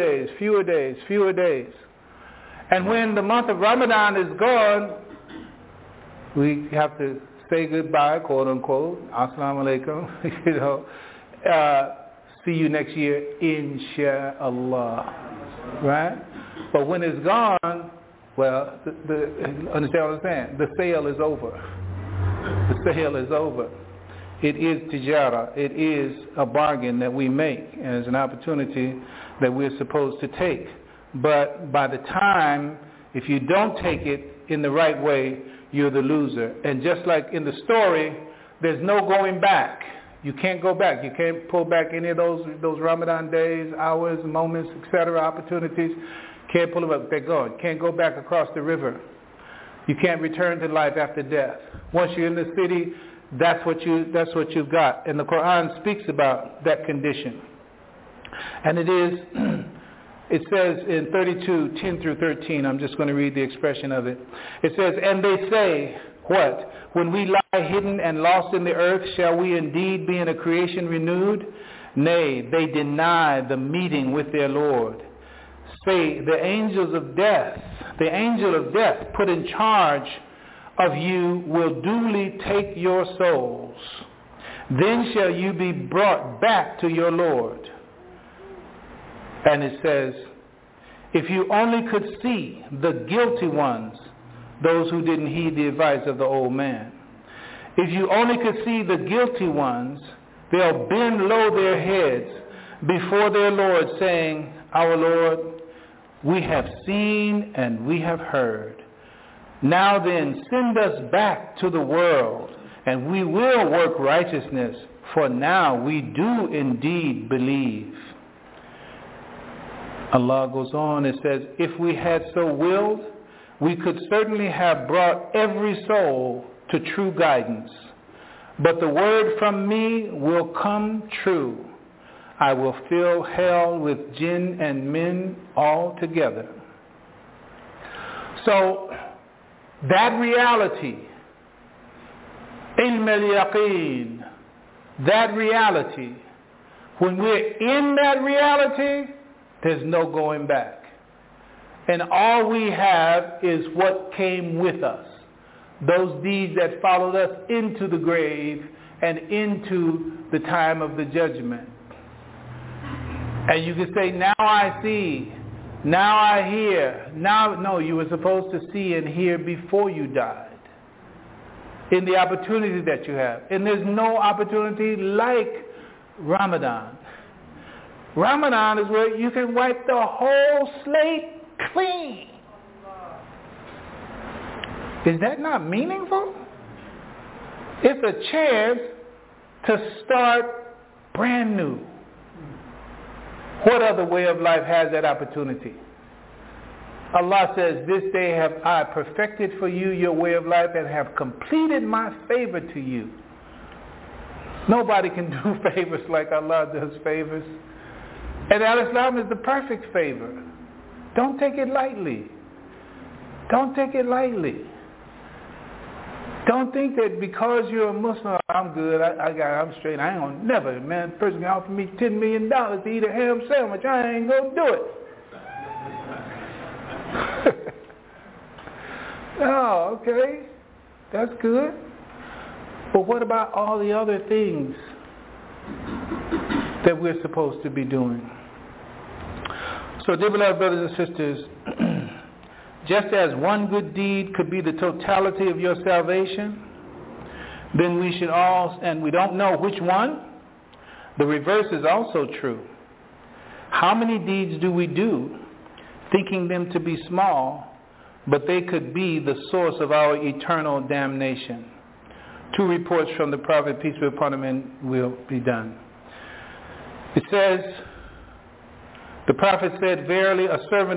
And when the month of Ramadan is gone, we have to say goodbye, quote unquote, Assalamu alaikum, see you next year, inshallah, right? But when it's gone, well, understand what I'm saying? The sale is over. The sale is over. It is tijara. It is a bargain that we make, and it's an opportunity that we're supposed to take. But by the time, if you don't take it in the right way, you're the loser. And just like in the story, there's no going back. You can't go back. You can't pull back any of those Ramadan days, hours, moments, etc., opportunities. Can't pull them up. They're gone. Can't go back across the river. You can't return to life after death. Once you're in the city, that's what you've got. And the Quran speaks about that condition. And it says in 32:10 through 13, I'm just going to read the expression of it. It says, and they say, what? When we lie hidden and lost in the earth, shall we indeed be in a creation renewed? Nay, they deny the meeting with their Lord. Say, the angel of death put in charge of you will duly take your souls. Then shall you be brought back to your Lord. And it says, if you only could see the guilty ones, those who didn't heed the advice of the old man. If you only could see the guilty ones, they'll bend low their heads before their Lord, saying, our Lord, we have seen and we have heard. Now then, send us back to the world, and we will work righteousness, for now we do indeed believe. Allah goes on, it says, if we had so willed, we could certainly have brought every soul to true guidance. But the word from me will come true. I will fill hell with jinn and men all together. So, that reality, ilm al-yaqeen, that reality, when we're in that reality, there's no going back. And all we have is what came with us. Those deeds that followed us into the grave and into the time of the judgment. And you can say, now I see, now I hear. Now, no, you were supposed to see and hear before you died. In the opportunity that you have. And there's no opportunity like Ramadan. Ramadan is where you can wipe the whole slate clean. Is that not meaningful? It's a chance to start brand new. What other way of life has that opportunity? Allah says, this day have I perfected for you your way of life and have completed my favor to you. Nobody can do favors like Allah does favors. And Al-Islam is the perfect favor. Don't take it lightly. Don't take it lightly. Don't think that because you're a Muslim, I'm good, I'm straight, I ain't gonna never, man, person can offer me $10 million to eat a ham sandwich, I ain't gonna do it. Oh, okay, that's good. But what about all the other things that we're supposed to be doing? So, dear beloved brothers and sisters, just as one good deed could be the totality of your salvation, then we should all, and we don't know which one, the reverse is also true. How many deeds do we do, thinking them to be small, but they could be the source of our eternal damnation? 2 reports from the Prophet, peace be upon him, and will be done. It says, the Prophet said, verily a servant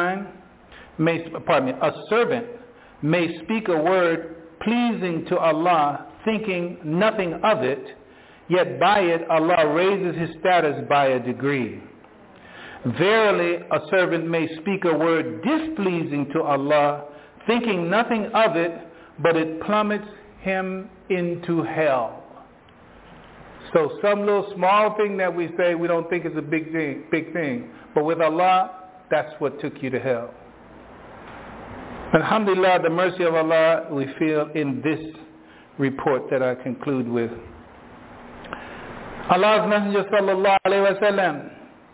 may speak a word pleasing to Allah, thinking nothing of it, yet by it Allah raises his status by a degree. Verily a servant may speak a word displeasing to Allah, thinking nothing of it, but it plummets him into hell. So some little small thing that we say we don't think is a big thing. But with Allah, that's what took you to hell. Alhamdulillah, the mercy of Allah we feel in this report that I conclude with. Allah's Messenger sallallahu alayhi wa sallam,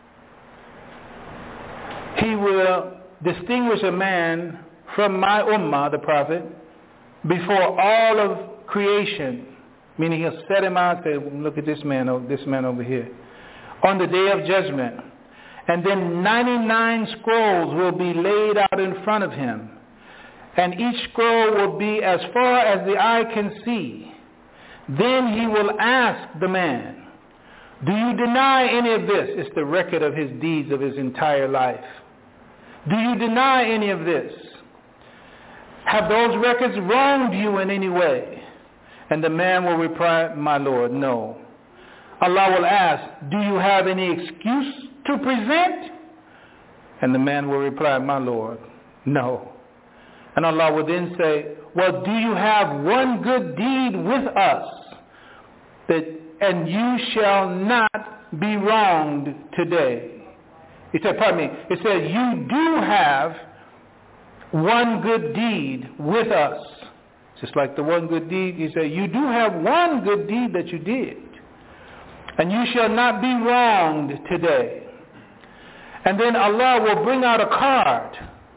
he will distinguish a man from my ummah, the Prophet, before all of creation, Meaning he'll set him out and say, look at this man over here. On the day of judgment. And then 99 scrolls will be laid out in front of him. And each scroll will be as far as the eye can see. Then he will ask the man, do you deny any of this? It's the record of his deeds of his entire life. Do you deny any of this? Have those records wronged you in any way? And the man will reply, my Lord, no. Allah will ask, do you have any excuse to present? And the man will reply, my Lord, no. And Allah will then say, well, do you have one good deed with us? And you shall not be wronged today. He said, pardon me. It says, you do have one good deed with us. Just like the one good deed, he said, you do have one good deed that you did. And you shall not be wronged today. And then Allah will bring out a card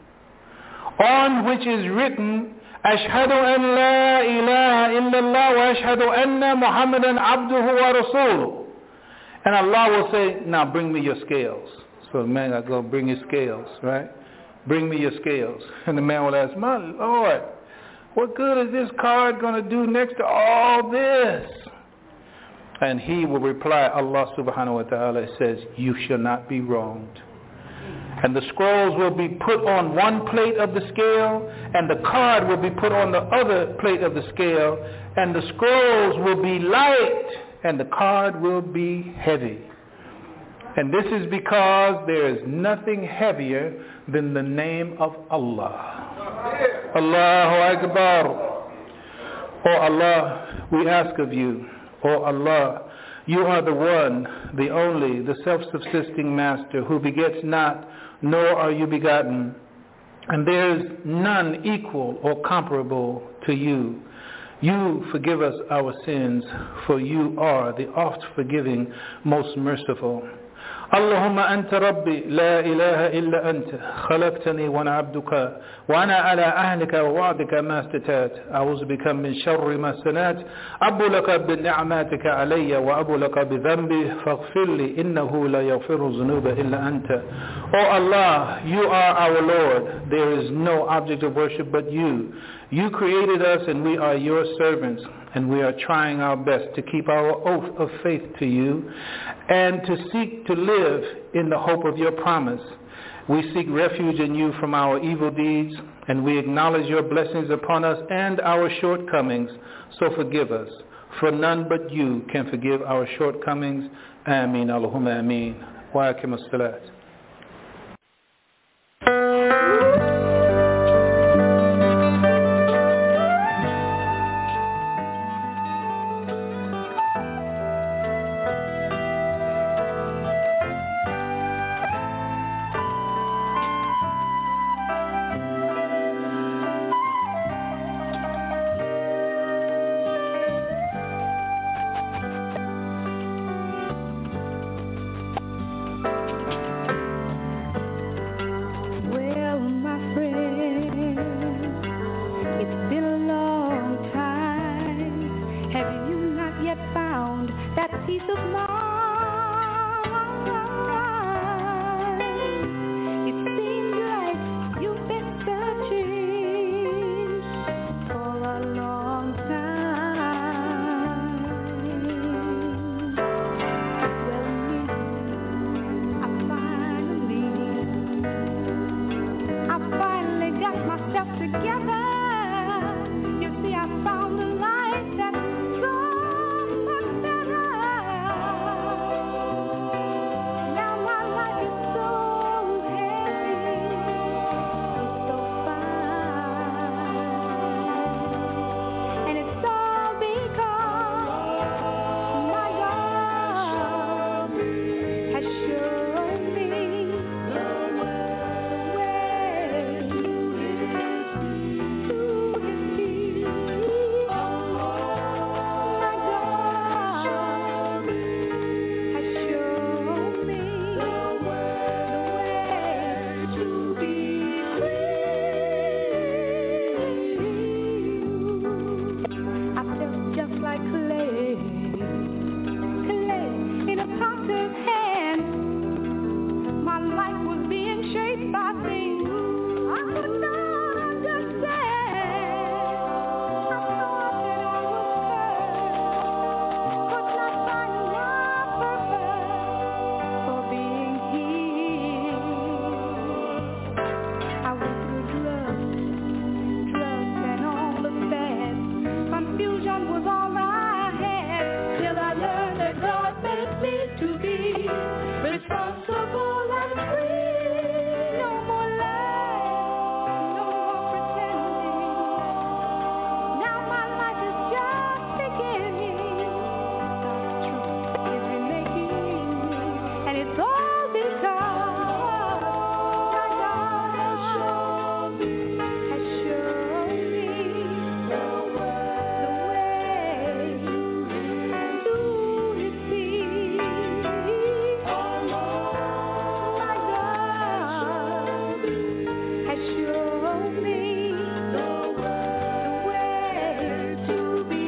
on which is written, Ashhadu an la ilaha illallah wa ashhadu anna Muhammadan abduhu wa rasuluh. And Allah will say, now bring me your scales. So the man got to go bring his scales, right? Bring me your scales. And the man will ask, my Lord, what good is this card going to do next to all this? And he will reply, Allah subhanahu wa ta'ala says, you shall not be wronged. And the scrolls will be put on one plate of the scale, and the card will be put on the other plate of the scale, and the scrolls will be light, and the card will be heavy. And this is because there is nothing heavier than the name of Allah. Allahu Akbar. Oh Allah, we ask of you, oh Allah, you are the one, the only, the self-subsisting master who begets not, nor are you begotten. And there is none equal or comparable to you. You forgive us our sins, for you are the oft-forgiving, most merciful. اللهم أنت ربي لا إله إلا أنت خلقتني وأنا عبدك وأنا على أهلك ووعدك ما استطعت أعوذ بك من شر ما صنعت أبو لك بنعمتك علي وأبو لك بذنبي فاغفر لي إنه لا يغفر الذنوب إلا أنت. Oh Allah, you are our Lord. There is no object of worship but you. You created us and we are your servants, and we are trying our best to keep our oath of faith to you and to seek to live in the hope of your promise. We seek refuge in you from our evil deeds, and we acknowledge your blessings upon us and our shortcomings. So forgive us, for none but you can forgive our shortcomings. Ameen. Allahumma ameen. Wa akim as-salat. to be responsible and free. No more lies, no more pretending. Now my life is just beginning. God's truth is remaking, and it's all because my God has shown me the way to His peace. My God has shown me the way to be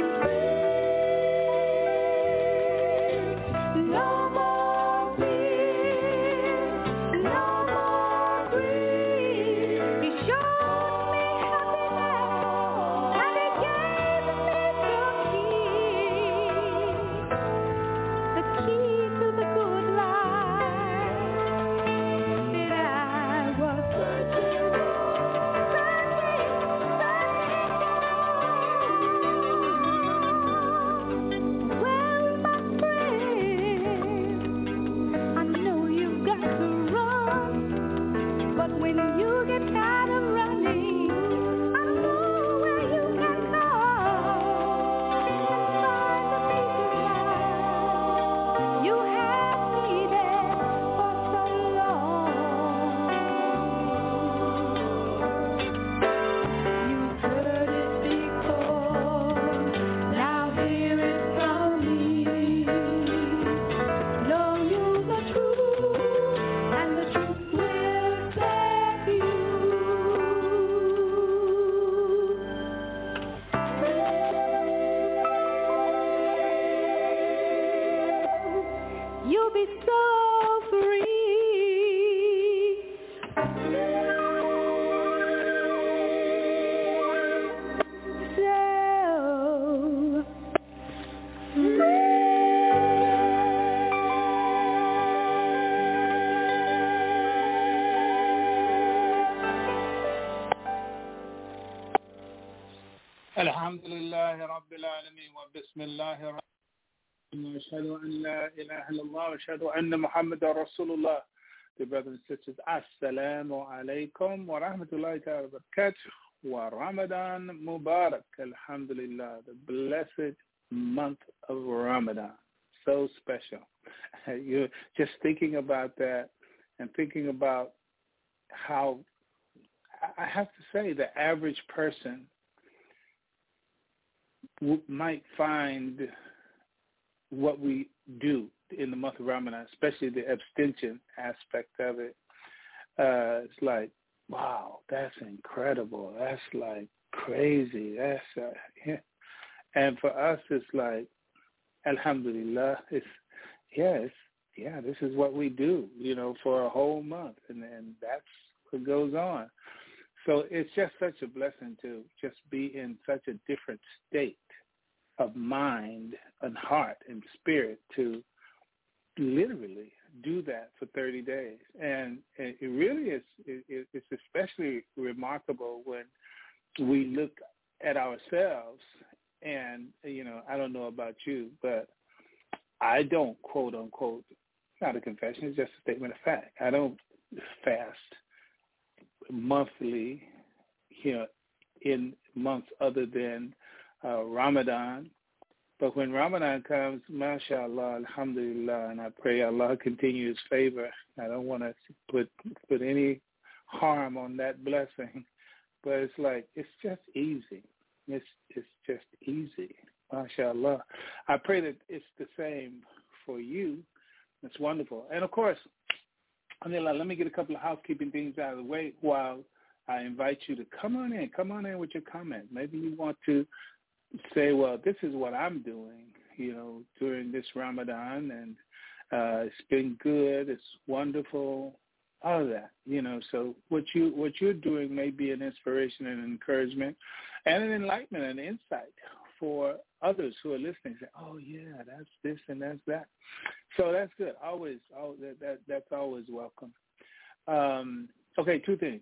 free. No more fear, no more grief. He showed me happiness, and He gave me the key to the good life that I was searching for. Well, my friend, I know you've got to run, but when you get tired of running, I know where you can come and find the peace of mind you have needed for so long. You've heard it before, now hear it from me. Know you the truth, and the truth will set you free. You'll be so free. الحمد لله رب العالمين وبسم الله الرحمن الرحيم وأشهد أن لا إله إلا الله وأشهد أن محمد رسول الله. Dear brothers and sisters, Assalamu alaikum wa rahmatullahi ta'ala wa barakatuh wa Ramadan Mubarak. Alhamdulillah, the blessed month of Ramadan. So special. You're just thinking about that and thinking about how, I have to say, the average person might find what we do in the month of Ramadan, especially the abstention aspect of it. It's like, wow, that's incredible. That's like crazy. That's yeah. And for us, it's like, alhamdulillah. This is what we do, for a whole month, and that's what goes on. So it's just such a blessing to just be in such a different state of mind and heart and spirit to literally do that for 30 days. And it really is, it's especially remarkable when we look at ourselves and, I don't know about you, but I don't, quote unquote, not a confession, it's just a statement of fact. I don't fast monthly here in months other than Ramadan. But when Ramadan comes, mashallah, alhamdulillah, and I pray Allah continue His favor. I don't want to put any harm on that blessing, but it's like, it's just easy. It's just easy, mashallah. I pray that it's the same for you. It's wonderful. And of course, let me get a couple of housekeeping things out of the way while I invite you to come on in with your comment. Maybe you want to say, well, this is what I'm doing, during this Ramadan, and it's been good, it's wonderful, all of that, So what you're doing may be an inspiration and an encouragement and an enlightenment and insight for others who are listening. Say, oh yeah, that's this and that's that. So that's good. That's always welcome. Okay, two things.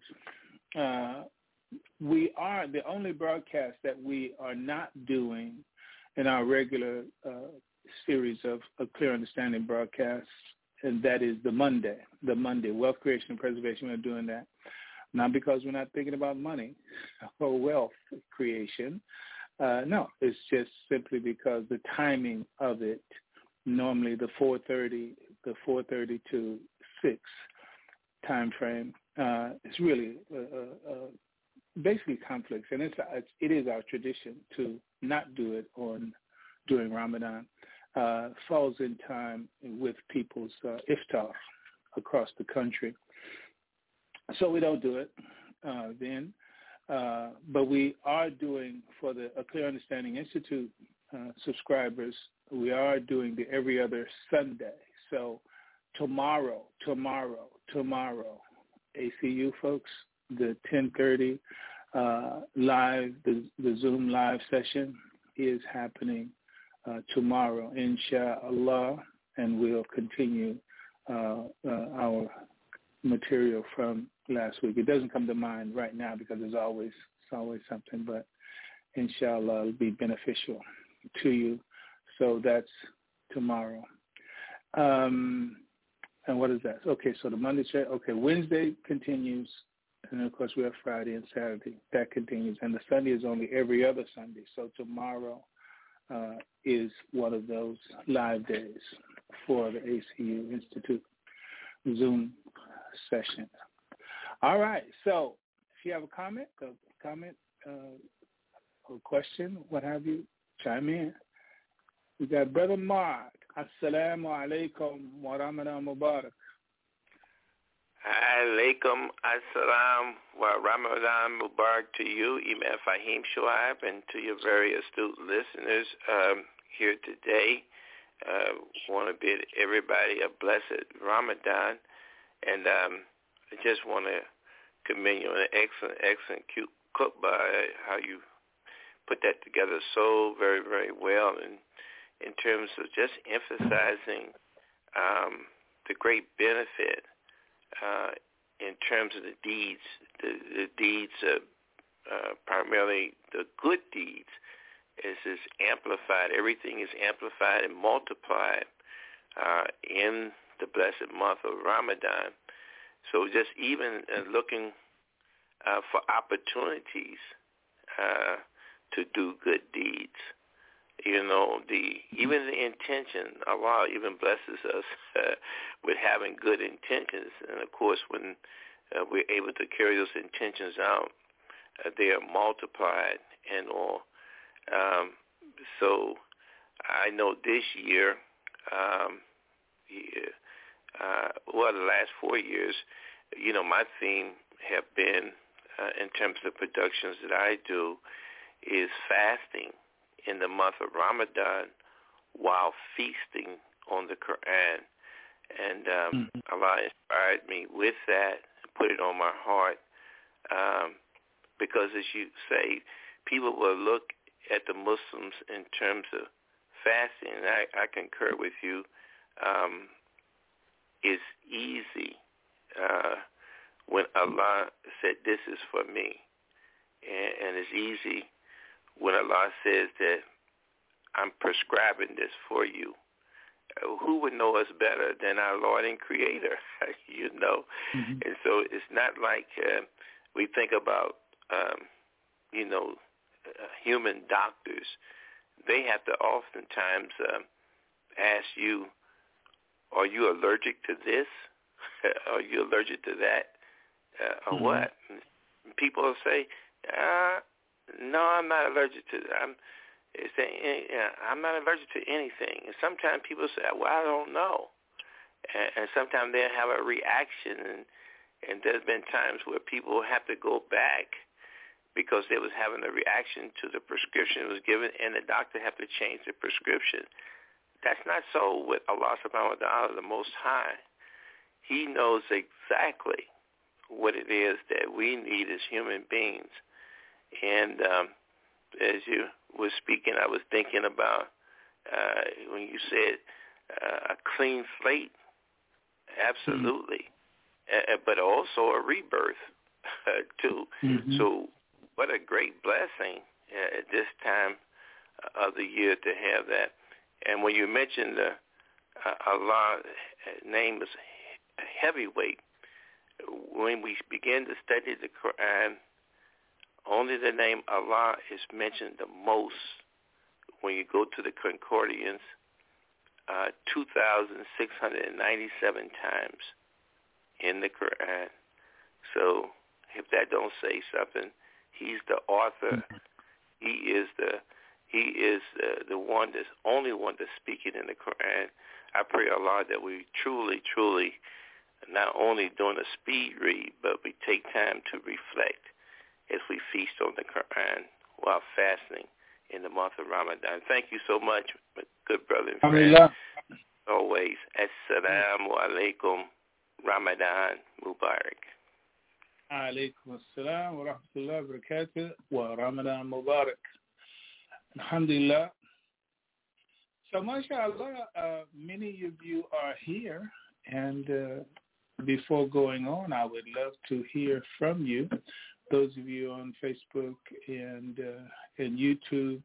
We are the only broadcast that we are not doing in our regular series of A Clear Understanding broadcasts, and that is the Monday, Wealth Creation and Preservation. We're doing that. Not because we're not thinking about money or wealth creation. No, it's just simply because the timing of it, normally the 4:30 to 6 time frame, it's really basically conflicts, and it is our tradition to not do it during Ramadan. Falls in time with people's iftar across the country, so we don't do it then. But we are doing, for the A Clear Understanding Institute subscribers, we are doing the every other Sunday. So tomorrow, ACU folks, the 10:30 live, the Zoom live session is happening tomorrow, inshallah, and we'll continue our material from last week. It doesn't come to mind right now because it's always something, but inshallah it'll be beneficial to you. So that's tomorrow. And what is that? Okay, so the Monday, okay, Wednesday continues, and then of course we have Friday and Saturday. That continues, and the Sunday is only every other Sunday. So tomorrow is one of those live days for the ACU Institute Zoom session. All right, so if you have a comment or question, what have you, chime in. We got Brother Mark. Assalamu alaikum wa Ramadan Mubarak. Alaikum assalam wa Ramadan Mubarak to you, Imam Fahim Shoaib, and to your very astute listeners here today. Want to bid everybody a blessed Ramadan, and I just want to commend you on an excellent cute khutbah, how you put that together so very, very well, and in terms of just emphasizing the great benefit in terms of the deeds, the deeds, primarily the good deeds, is amplified. Everything is amplified and multiplied in the blessed month of Ramadan. So just even looking for opportunities to do good deeds. You know, even the intention, Allah even blesses us with having good intentions. And, of course, when we're able to carry those intentions out, they are multiplied and all. So I know this year, the last 4 years, you know, my theme have been, in terms of the productions that I do, is fasting in the month of Ramadan while feasting on the Quran. And Allah inspired me with that and put it on my heart because, as you say, people will look at the Muslims in terms of fasting, and I concur with you. It's easy when Allah said, this is for me. And it's easy when Allah says that I'm prescribing this for you. Who would know us better than our Lord and Creator, you know? Mm-hmm. And so it's not like we think about, human doctors. They have to oftentimes ask you, are you allergic to this? Are you allergic to that? Or mm-hmm. what? And people will say, no, I'm not allergic to that. I'm not allergic to anything. And sometimes people say, well, I don't know. And sometimes they'll have a reaction. And there's been times where people have to go back because they was having a reaction to the prescription that was given, and the doctor have to change the prescription. That's not so with Allah subhanahu wa ta'ala, the Most High. He knows exactly what it is that we need as human beings. And as you were speaking, I was thinking about when you said a clean slate, absolutely, but also a rebirth too. Mm-hmm. So what a great blessing at this time of the year to have that. And when you mentioned Allah name is heavyweight, when we begin to study the Quran, only the name Allah is mentioned the most. When you go to the Concordance, 2,697 times in the Quran. So if that don't say something, he's the author. He is the one that's only one that's speaking in the Quran. I pray Allah that we truly not only doing a speed read, but we take time to reflect as we feast on the Quran while fasting in the month of Ramadan. Thank you so much, good brother and friend. Always. Assalamu alaikum. Ramadan Mubarak. Alaikum assalam wa rahmatullahi wa barakatuh wa Ramadan Mubarak. Alhamdulillah. So, mashallah, many of you are here, and before going on, I would love to hear from you. Those of you on Facebook and YouTube,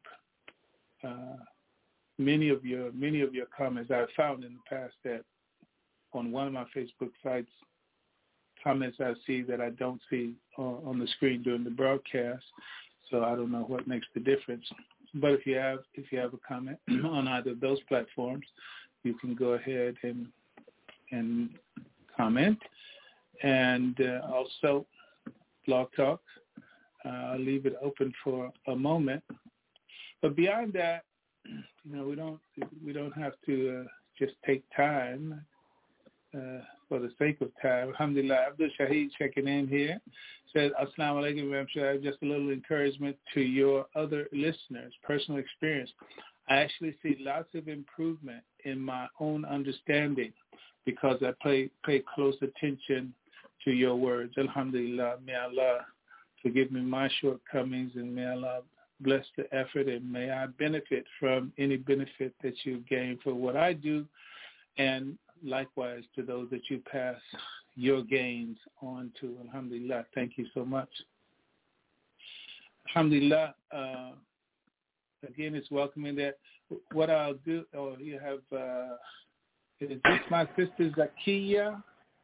many of your comments I've found in the past that on one of my Facebook sites, comments I see that I don't see on the screen during the broadcast. So I don't know what makes the difference. But if you have a comment on either of those platforms, you can go ahead and comment. And also Blog Talk, I'll leave it open for a moment. But beyond that, we don't have to just take time for the sake of time. Alhamdulillah. Abdul Shaheed checking in here says, Assalamu alaikum, Ma'am Shahid. Just a little encouragement to your other listeners, personal experience. I actually see lots of improvement in my own understanding because I pay close attention to your words. Alhamdulillah. May Allah forgive me my shortcomings, and may Allah bless the effort, and may I benefit from any benefit that you gain for what I do, and likewise to those that you pass your gains on to. Alhamdulillah. Thank you so much. Alhamdulillah. Again, it's welcoming that. What I'll do, you have, is this my sister Zakiya?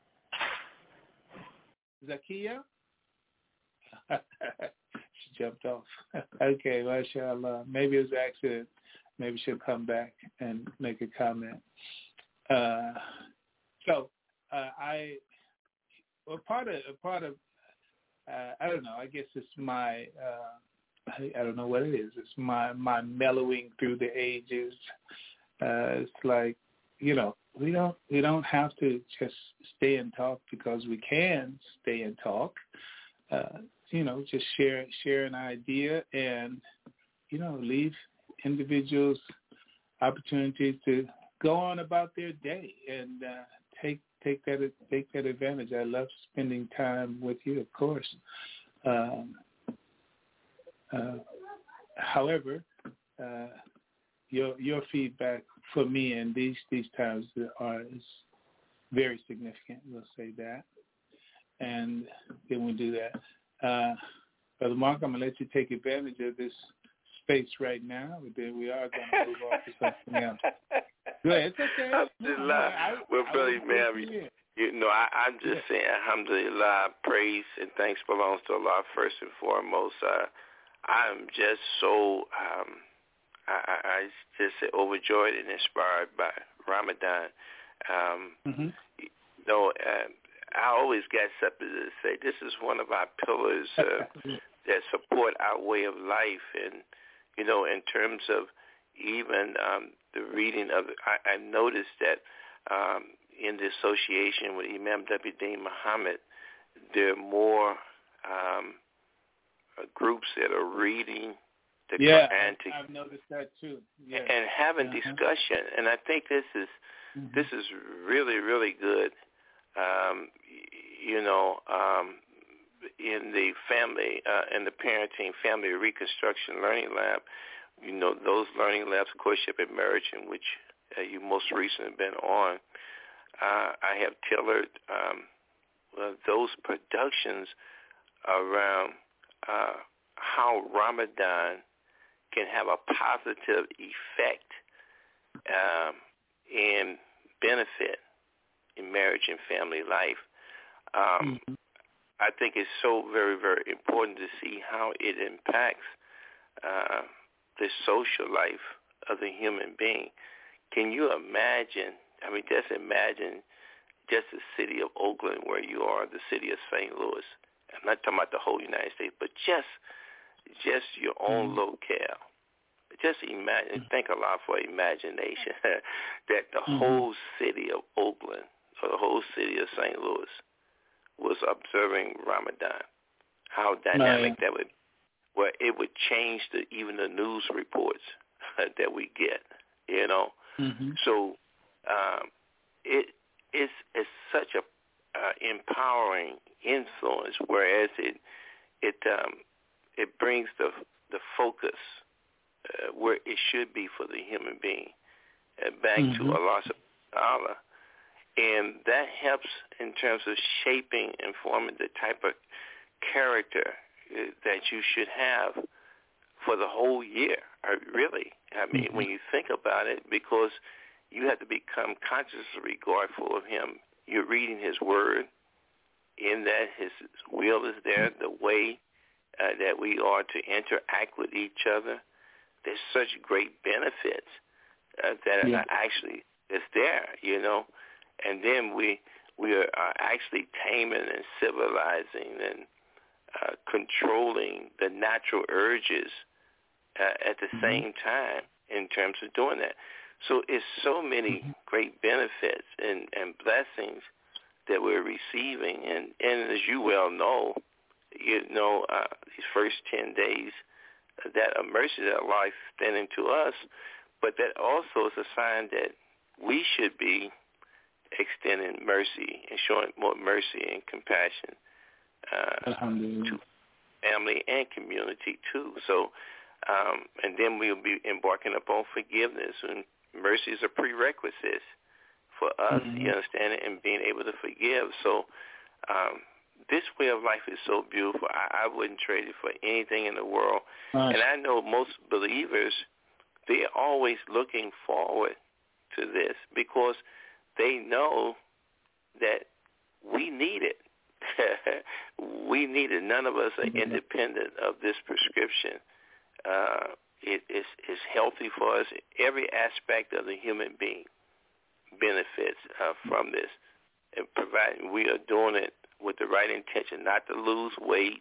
Zakiya? She jumped off. Okay, mashallah. Maybe it was an accident. Maybe she'll come back and make a comment. Part of I don't know. I guess it's my I don't know what it is. It's my mellowing through the ages. It's like we don't have to just stay and talk because we can stay and talk. Just share an idea and leave individuals opportunities to go on about their day and take that advantage. I love spending time with you, of course. However, your feedback for me in these times is very significant. We'll say that, and then we'll do that. Brother Mark, I'm gonna let you take advantage of this space right now, but then we are gonna move on to something else. Good, it's okay. Alhamdulillah. Well, brother, ma'am, I'm just saying, alhamdulillah, praise and thanks belongs to Allah first and foremost. I'm just so, I just overjoyed and inspired by Ramadan. I always got something to say. This is one of our pillars that support our way of life, and in terms of even the reading of it, I noticed that in the association with Imam W. Deen Muhammad, there are more groups that are reading the Quran together. I've noticed that too. Yeah. And having discussion, and I think this is really, really good. In the family, in the parenting family reconstruction learning lab, those learning labs, courtship and marriage, in which you most recently been on, I have tailored those productions around how Ramadan can have a positive effect and benefit in marriage and family life. I think it's so very, very important to see how it impacts the social life of the human being. Can you imagine? I mean, just imagine just the city of Oakland where you are, the city of St. Louis. I'm not talking about the whole United States, but just your own locale. Just imagine, think a lot for imagination, that the whole city of Oakland or the whole city of St. Louis was observing Ramadan. How dynamic that would, where it would change even the news reports that we get, you know. So it's such a empowering influence, whereas it brings the focus where it should be for the human being, back to Allah subhanahu wa ta'ala. And that helps in terms of shaping and forming the type of character that you should have for the whole year, really. I mean, when you think about it, because you have to become consciously regardful of him. You're reading his word, in that his will is there, the way that we are to interact with each other. There's such great benefits that are actually that's there, you know. And then we are actually taming and civilizing and controlling the natural urges at the same time in terms of doing that. So it's so many great benefits and blessings that we're receiving. And as you well know, these first 10 days, that a mercy that Allah is extending to us, but that also is a sign that we should be extending mercy and showing more mercy and compassion to family and community too. So, and then we'll be embarking upon forgiveness, and mercy is a prerequisite for us, you understand it, and being able to forgive. So this way of life is so beautiful. I wouldn't trade it for anything in the world. And I know most believers, they're always looking forward to this because they know that we need it. We need it. None of us are independent of this prescription. It's healthy for us. Every aspect of the human being benefits from this. And providing we are doing it with the right intention, not to lose weight,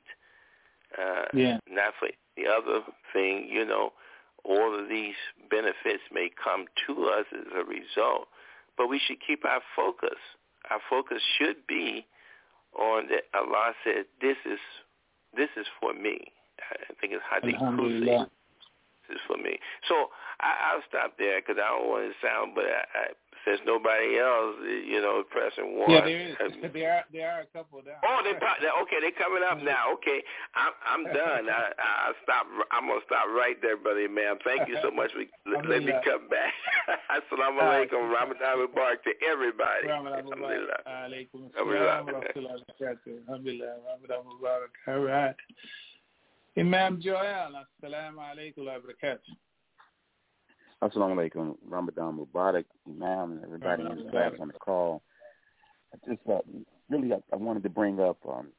not for the other thing, you know. All of these benefits may come to us as a result, but we should keep our focus. Our focus should be on that Allah said, this is for me. I think it's Hadith Qudusi. This is for me. So I'll stop there because I don't want to sound, but since nobody else, pressing one. Yeah, there are a couple down. Oh, they're coming up now. Okay, I'm done. I'll stop. I'm gonna stop right there, brother, ma'am. Thank you so much. Let me come back. Assalamu alaikum, Ramadan Mubarak to everybody. Ramadan Mubarak. Alaikum assalam wa rahmatullahi wa barakatuh. Alhamdulillah, Ramadan Mubarak. All right. Imam Joel, assalamu alaikum wa barakatuh. Assalamu alaikum, Ramadan Mubarak, Imam, and everybody in the class on the call. I just I wanted to bring up,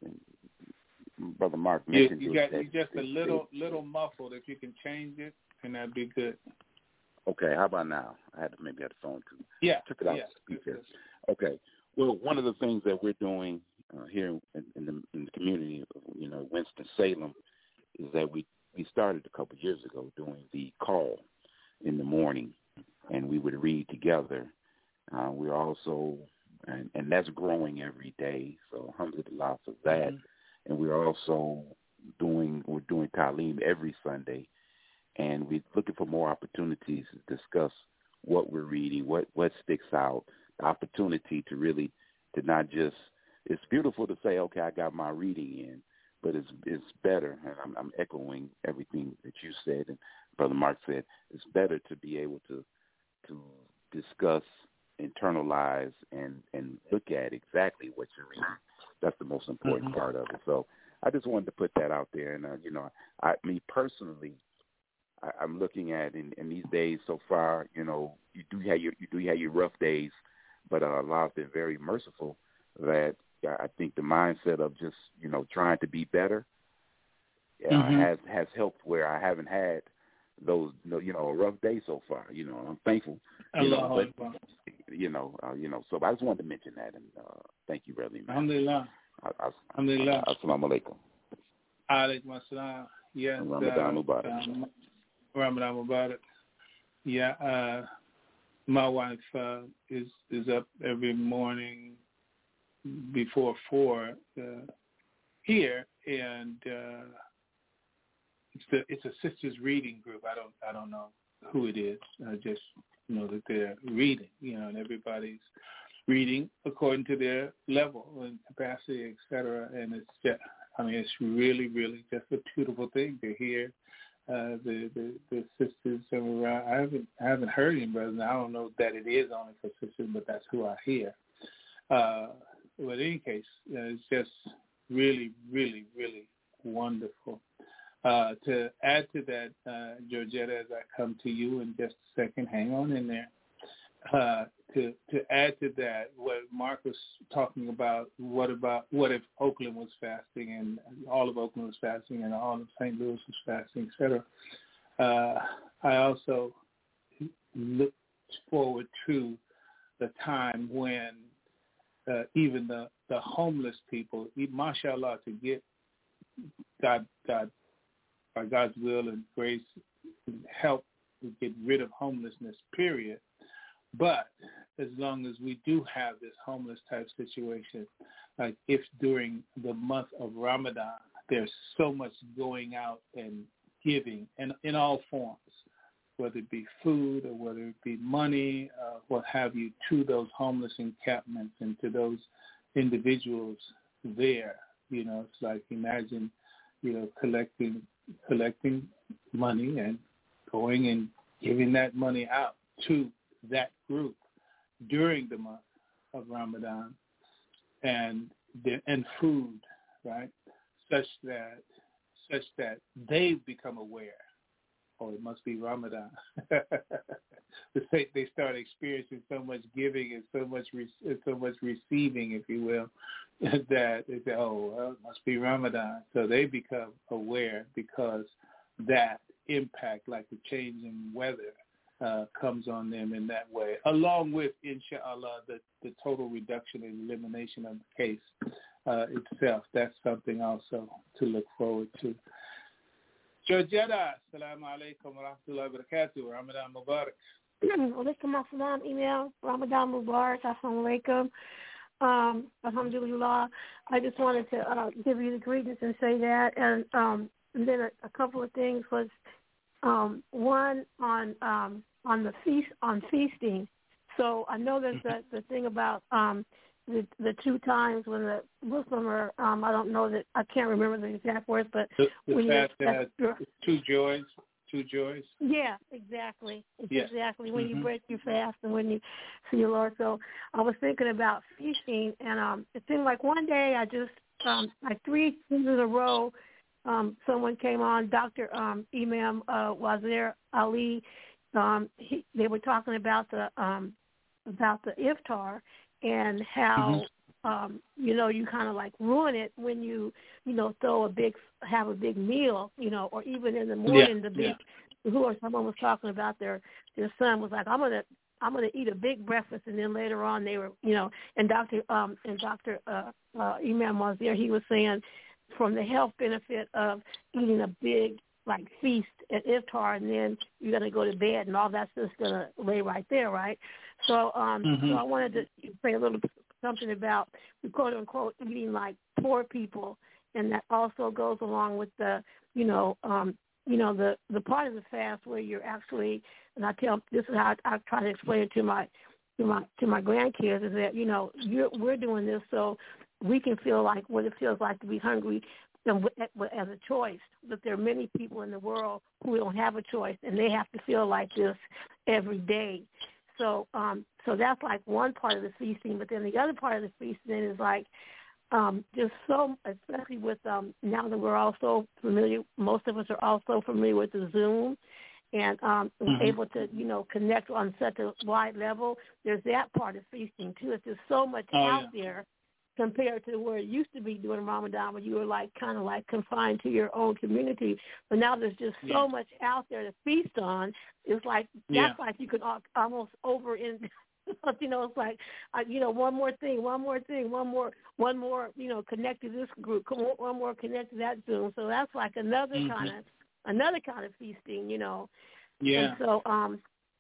Brother Mark mentioned you just a little muffled. If you can change it, and that'd be good. Okay, how about now? I had the phone too. Yeah, took it out speaker. Okay, well, one of the things that we're doing here in the community of Winston-Salem is that we started a couple of years ago doing the call in the morning, and we would read together. We're also, and that's growing every day, so alhamdulillah for that. And we're also doing Ta'aleem every Sunday, and we're looking for more opportunities to discuss what we're reading, what sticks out, the opportunity to not just, it's beautiful to say, okay, I got my reading in, but it's better, and I'm echoing everything that you said and Brother Mark said, it's better to be able to discuss, internalize, and look at exactly what you're reading. That's the most important part of it. So I just wanted to put that out there. And, me personally, I'm looking at in these days so far, you know, you do have your rough days, but Allah's been very merciful. That I think the mindset of just, you know, trying to be better has helped where I haven't had those, you know, a rough day so far. You know, I'm thankful. So I just wanted to mention that, and thank you, brother. Alhamdulillah. Alhamdulillah. Assalamu alaikum. Alaikum assalam. Yes. Ramadan Mubarak. Ramadan Mubarak. Yeah. My wife is up every morning before 4 here, and it's a sisters reading group. I don't know who it is. I just know that they're reading, you know, and everybody's reading according to their level and capacity, etc. And it's just, it's really, really just a beautiful thing to hear the sisters around. I haven't heard any brothers. I don't know that it is only for sisters, but that's who I hear. But in any case, it's just really, really, really wonderful. To add to that, Georgetta, as I come to you in just a second, hang on in there. To add to that, what Mark was talking about, what if Oakland was fasting and all of Oakland was fasting and all of St. Louis was fasting, etc. I also look forward to the time when even the homeless people, mashallah, to get God by God's will and grace, help to get rid of homelessness, period. But as long as we do have this homeless type situation, like if during the month of Ramadan, there's so much going out and giving, and in all forms, whether it be food or whether it be money, what have you, to those homeless encampments and to those individuals there. You know, it's like, imagine, you know, collecting money and going and giving that money out to that group during the month of Ramadan, and food, right, such that they become aware. Oh, it must be Ramadan. They start experiencing so much giving and so much receiving, if you will, that they say, oh, well, it must be Ramadan. So they become aware, because that impact, like the change in weather, comes on them in that way, along with, inshallah, the total reduction and elimination of the case itself. That's something also to look forward to. Georgetta, assalamu alaikum wa rahmatullahi wa barakatuh. Ramadan Mubarak. Alaikum assalam, email. Ramadan Mubarak. Assalamu alaikum. Alhamdulillah. I just wanted to give you the greetings and say that. And then a couple of things was, one on the feast, on feasting. So I know there's the thing about the two times when the Muslim are, I don't know that, I can't remember the exact words, but the fast has two joys. Yeah, exactly. Yeah. Exactly. When you break your fast and when you see your Lord. So I was thinking about feasting, and it seemed like one day I just, like 3 days in a row, someone came on, Dr. Imam Wazir Ali. They were talking about the iftar and how you kind of like ruin it when you have a big meal, or even in the morning someone was talking about their son was like, I'm gonna eat a big breakfast, and then later on they were, and Dr. Imam Wazir, he was saying from the health benefit of eating a big like feast at iftar, and then you're going to go to bed, and all that's just going to lay right there, right? So, so I wanted to say a little something about, quote unquote, eating like poor people, and that also goes along with the, the part of the fast where you're actually, and this is how I try to explain it to my grandkids, is that we're doing this so we can feel like what it feels like to be hungry as a choice, but there are many people in the world who don't have a choice, and they have to feel like this every day. So so that's like one part of the feasting, but then the other part of the feasting is like just so, especially with now that we're also familiar, most of us are also familiar with the Zoom, and able to, connect on such a wide level. There's that part of feasting, too. It's just so much out there compared to where it used to be during Ramadan, where you were kind of confined to your own community. But now there's just so much out there to feast on. It's like, that's like you could almost over in, it's like, one more thing, one more, connect to this group, one more connect to that Zoom. So that's like another kind of feasting, Yeah. And so, and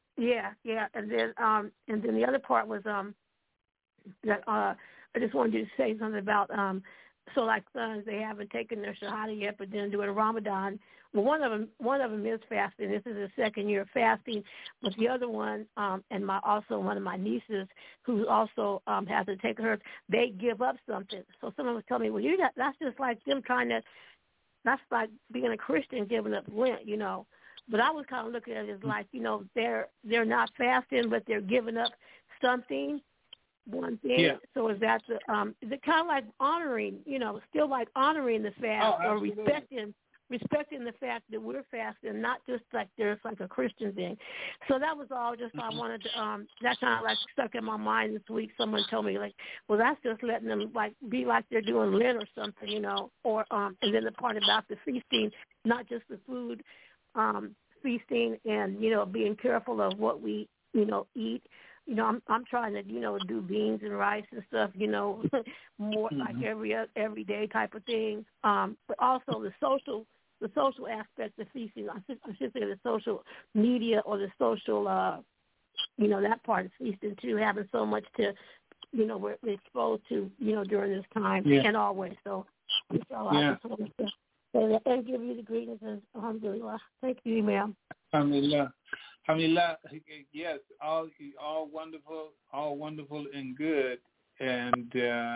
then the other part was that I just wanted you to say something about so like sons, they haven't taken their shahada yet, but then doing Ramadan. Well, one of them is fasting. This is the second year of fasting, but the other one, and also one of my nieces who also has to take hers, they give up something. So someone was telling me, well, that's just like them that's like being a Christian giving up Lent, But I was kind of looking at it as like, they're not fasting, but they're giving up something. One thing. Yeah. So is that is it kind of like honoring, still like honoring the fast or respecting the fact that we're fasting, not just like there's like a Christian thing. So that was all. Just I wanted to. That kind of like stuck in my mind this week. Someone told me like, well, that's just letting them like be like they're doing Lent or something, Or and then the part about the feasting, not just the food, feasting and being careful of what we eat. I'm trying to, do beans and rice and stuff, more like everyday type of thing. But also the social aspect of feasting. I should say the social media or the social, that part of feasting too, having so much to, we're exposed to, during this time and always. So I just wanted to say that and give you the greetings and alhamdulillah. Thank you, ma'am. Alhamdulillah, yes, all wonderful and good, and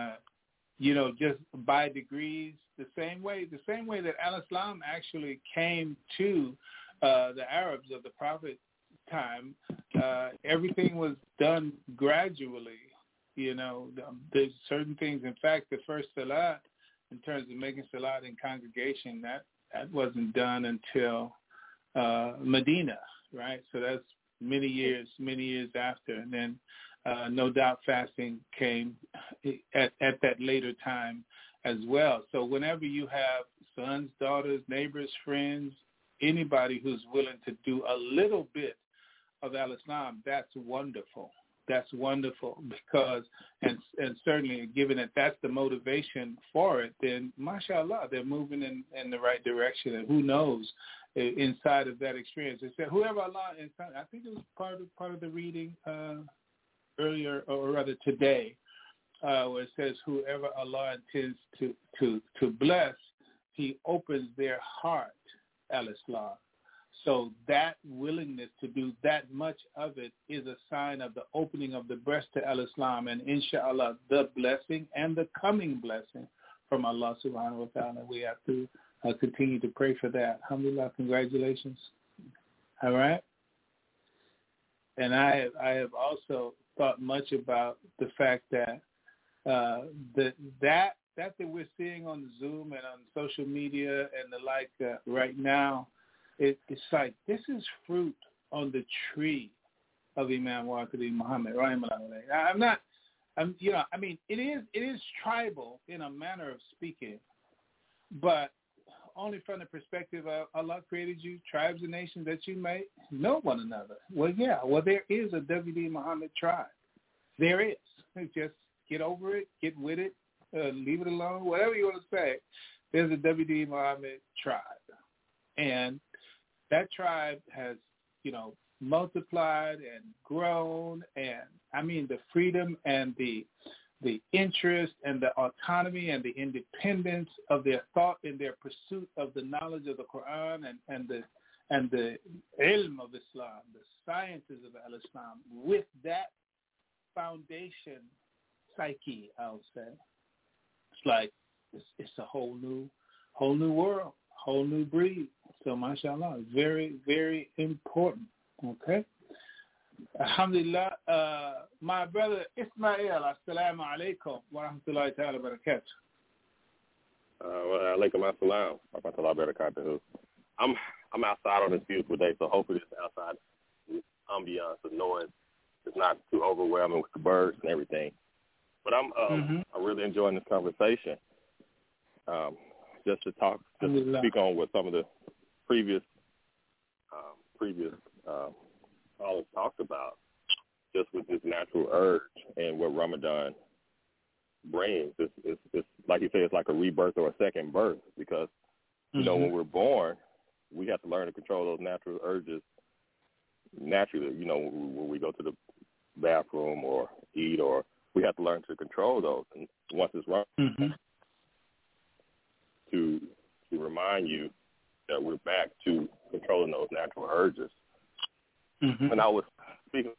just by degrees, the same way that Al-Islam actually came to the Arabs of the Prophet time. Everything was done gradually. There's certain things. In fact, the first salat, in terms of making salat in congregation, that wasn't done until Medina. Right, so that's many years after, and then no doubt fasting came at that later time as well. So whenever you have sons, daughters, neighbors, friends, anybody who's willing to do a little bit of Al-Islam, that's wonderful. That's wonderful because, and certainly given that that's the motivation for it, then mashallah, they're moving in the right direction, and who knows. Inside of that experience, it said, "Whoever Allah," I think it was part of the reading earlier, or rather today, where it says, "Whoever Allah intends to bless, He opens their heart, al-Islam." So that willingness to do that much of it is a sign of the opening of the breast to al-Islam, and inshallah, the blessing and the coming blessing from Allah subhanahu wa ta'ala. We have to continue to pray for that. Alhamdulillah, congratulations. All right. And I have also thought much about the fact that that we're seeing on Zoom and on social media and the like right now, it's like this is fruit on the tree of Imam Waqidi Muhammad. It is tribal in a manner of speaking, but only from the perspective of Allah created you, tribes and nations that you may know one another. Well, there is a W.D. Muhammad tribe. There is. Just get over it, get with it, leave it alone, whatever you want to say. There's a W.D. Muhammad tribe. And that tribe has, multiplied and grown, and the freedom and the interest and the autonomy and the independence of their thought in their pursuit of the knowledge of the Quran and the ilm of Islam, the sciences of al-Islam, with that foundation psyche, I'll say. It's like it's a whole new world, whole new breed. So mashallah, very, very important. Okay. Alhamdulillah, my brother Ismail, assalamu alaikum wa rahmatullahi ta'ala wa barakatuh. Wa alaikum assalam wa rahmatullahi wa barakatuh. I'm outside on this beautiful day, so hopefully this outside ambiance of noise is not too overwhelming with the birds and everything. But I'm really enjoying this conversation. Just to speak on what some of the previous callers talked about, just with this natural urge and what Ramadan brings. It's like you say, it's like a rebirth or a second birth, because you know, when we're born, we have to learn to control those natural urges naturally. You know, when we go to the bathroom or eat, or we have to learn to control those. And once it's wrong, to remind you that we're back to controlling those natural urges. And I was speaking to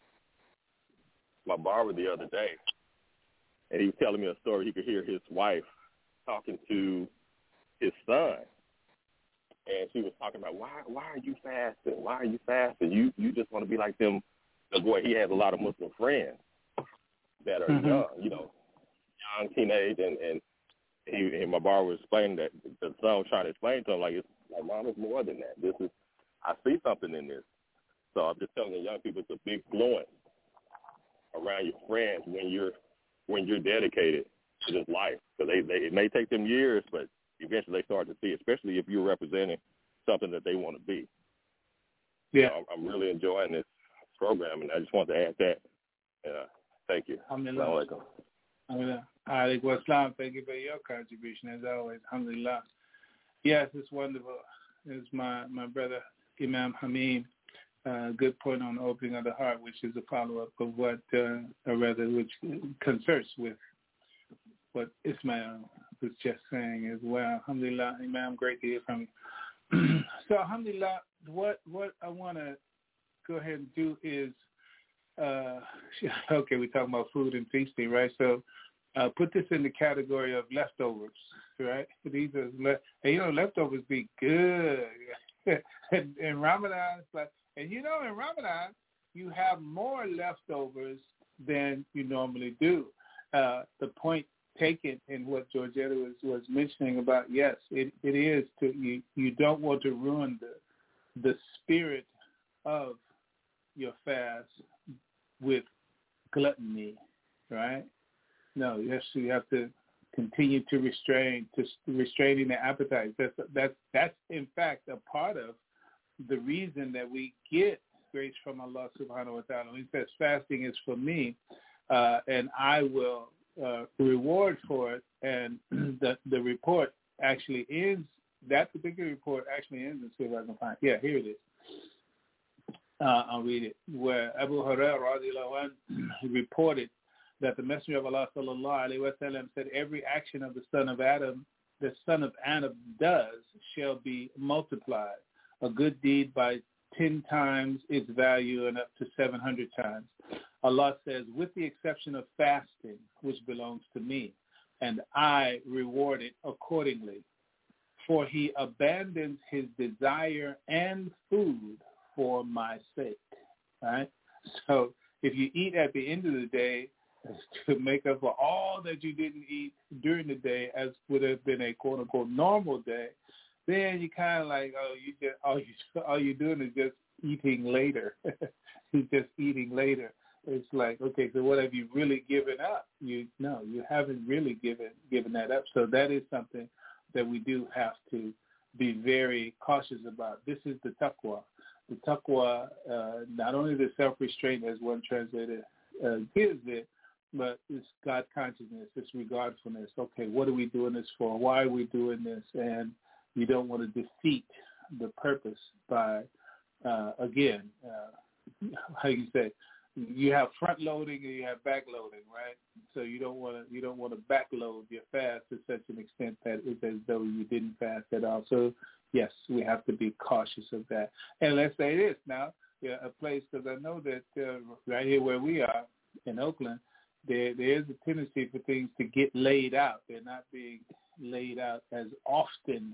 my barber the other day, and he was telling me a story. He could hear his wife talking to his son, and she was talking about, why are you fasting? Why are you fasting? You just want to be like them. The boy, he has a lot of Muslim friends that are young, you know, young teenage, and my barber was explaining that the son was trying to explain to him, like, it's like, Mom, it's more than that. This is, I see something in this. So I'm just telling the young people, it's a big influence around your friends when you're dedicated to this life. Because it may take them years, but eventually they start to see, especially if you're representing something that they want to be. Yeah, so I'm really enjoying this program, and I just want to add that. Thank you. Alhamdulillah. Alaikum assalam. Thank you for your contribution, as always. Alhamdulillah. Yes, it's wonderful. It's my brother, Imam Hamim. Good point on the opening of the heart, which is a follow-up of what, which concerts with what Ismail was just saying as well. Alhamdulillah, Imam, great to hear from you. So, alhamdulillah, what I want to go ahead and do is, okay, we're talking about food and feasting, right? So, put this in the category of leftovers, right? These are, and you know, leftovers be good. in Ramadan, it's like, and you know, in Ramadan, you have more leftovers than you normally do. The point taken in what Georgetta was mentioning about, yes, it is to you don't want to ruin the spirit of your fast with gluttony, right? No, yes, you have to continue to restraining the appetite. That's in fact a part of the reason that we get grace from Allah subhanahu wa ta'ala. He says fasting is for me, and I will reward for it. And the report actually ends, that particular report actually ends, let's see if I can find, yeah, here it is. I'll read it, where Abu Hurairah radiallahu anhu reported that the Messenger of Allah sallallahu alaihi wasallam said, every action of the son of Adam does shall be multiplied. A good deed by 10 times its value and up to 700 times. Allah says, with the exception of fasting, which belongs to me, and I reward it accordingly. For he abandons his desire and food for my sake. Right? So if you eat at the end of the day to make up for all that you didn't eat during the day, as would have been a quote-unquote normal day, then you kind of like, all you're doing is just eating later. You're just eating later. It's like, okay, so what have you really given up? You haven't really given that up. So that is something that we do have to be very cautious about. This is the taqwa. The taqwa, not only the self-restraint as one translator gives it, but it's God consciousness, it's regardfulness. Okay, what are we doing this for? Why are we doing this? And you don't want to defeat the purpose by, again, how you say, you have front loading and you have back loading, right? So you don't want to backload your fast to such an extent that it's as though you didn't fast at all. So yes, we have to be cautious of that. And let's say this now, a place, because I know that right here where we are in Oakland, there is a tendency for things to get laid out. They're not being laid out as often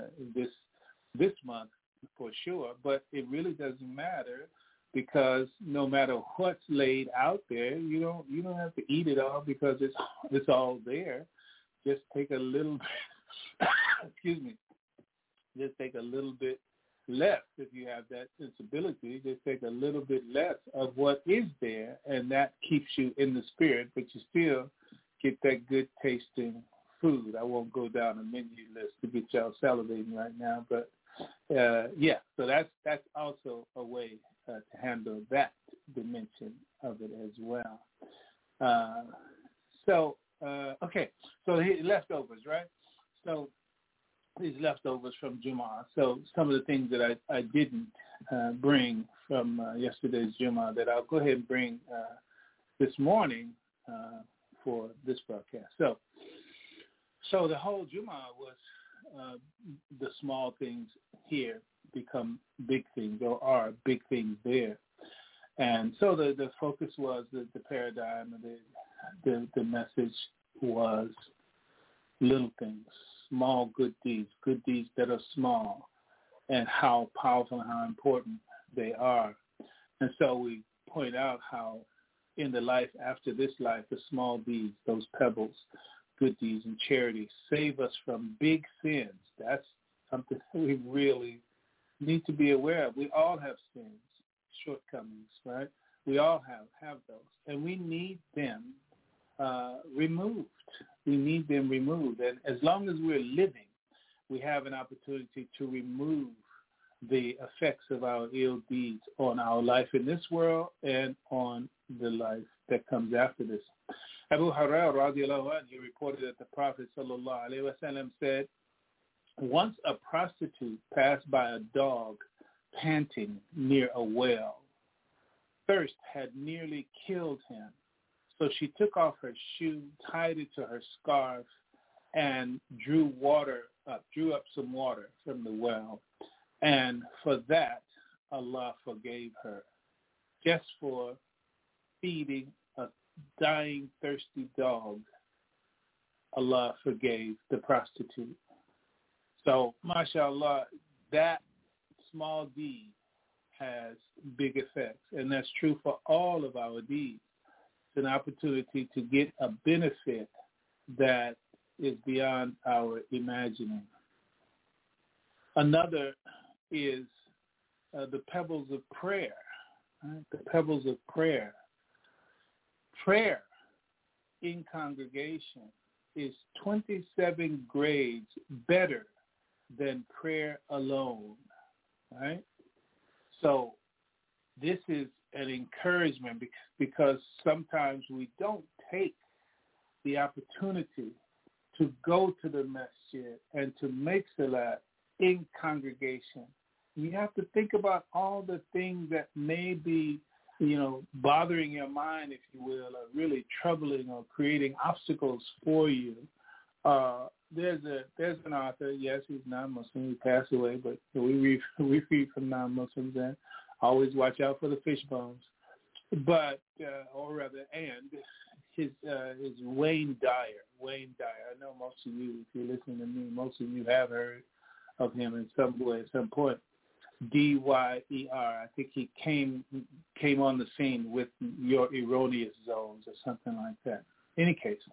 this month for sure, but it really doesn't matter, because no matter what's laid out there, you don't have to eat it all, because it's all there. Just take a little excuse me. Just take a little bit less if you have that sensibility. Just take a little bit less of what is there, and that keeps you in the spirit, but you still get that good tasting food. I won't go down a menu list to get y'all salivating right now, but so that's also a way to handle that dimension of it as well. So leftovers, right? So these leftovers from Jumu'ah. So some of the things that I didn't bring from yesterday's Jumu'ah that I'll go ahead and bring this morning for this broadcast. So the whole Jumu'ah was the small things here become big things, or are big things there. And so the focus was the paradigm, and the message was little things, small good deeds that are small, and how powerful and how important they are. And so we point out how in the life after this life, the small deeds, those pebbles, good deeds and charity, save us from big sins. That's something we really need to be aware of. We all have sins, shortcomings, right? We all have those, and we need them removed. We need them removed. And as long as we're living, we have an opportunity to remove the effects of our ill deeds on our life in this world and on the life that comes after this. Abu Hurairah radiallahu anhu reported that the Prophet sallallahu alaihi wasallam said, once a prostitute passed by a dog panting near a well. Thirst had nearly killed him. So she took off her shoe, tied it to her scarf, and drew up some water from the well. And for that, Allah forgave her, just for feeding a dying, thirsty dog. Allah forgave the prostitute. So, mashallah, that small deed has big effects, and that's true for all of our deeds. It's an opportunity to get a benefit that is beyond our imagining. Another is the pebbles of prayer. Right? The pebbles of prayer. Prayer in congregation is 27 grades better than prayer alone. Right? So this is an encouragement because sometimes we don't take the opportunity to go to the masjid and to make salat in congregation. You have to think about all the things that may be, bothering your mind, if you will, or really troubling or creating obstacles for you. There's an author, yes, he's non-Muslim, he passed away, but we read from non-Muslims and always watch out for the fish bones. But, his Wayne Dyer. I know most of you, if you're listening to me, most of you have heard of him in some way at some point. D-Y-E-R. I think he came on the scene with Your Erroneous Zones or something like that. In any case,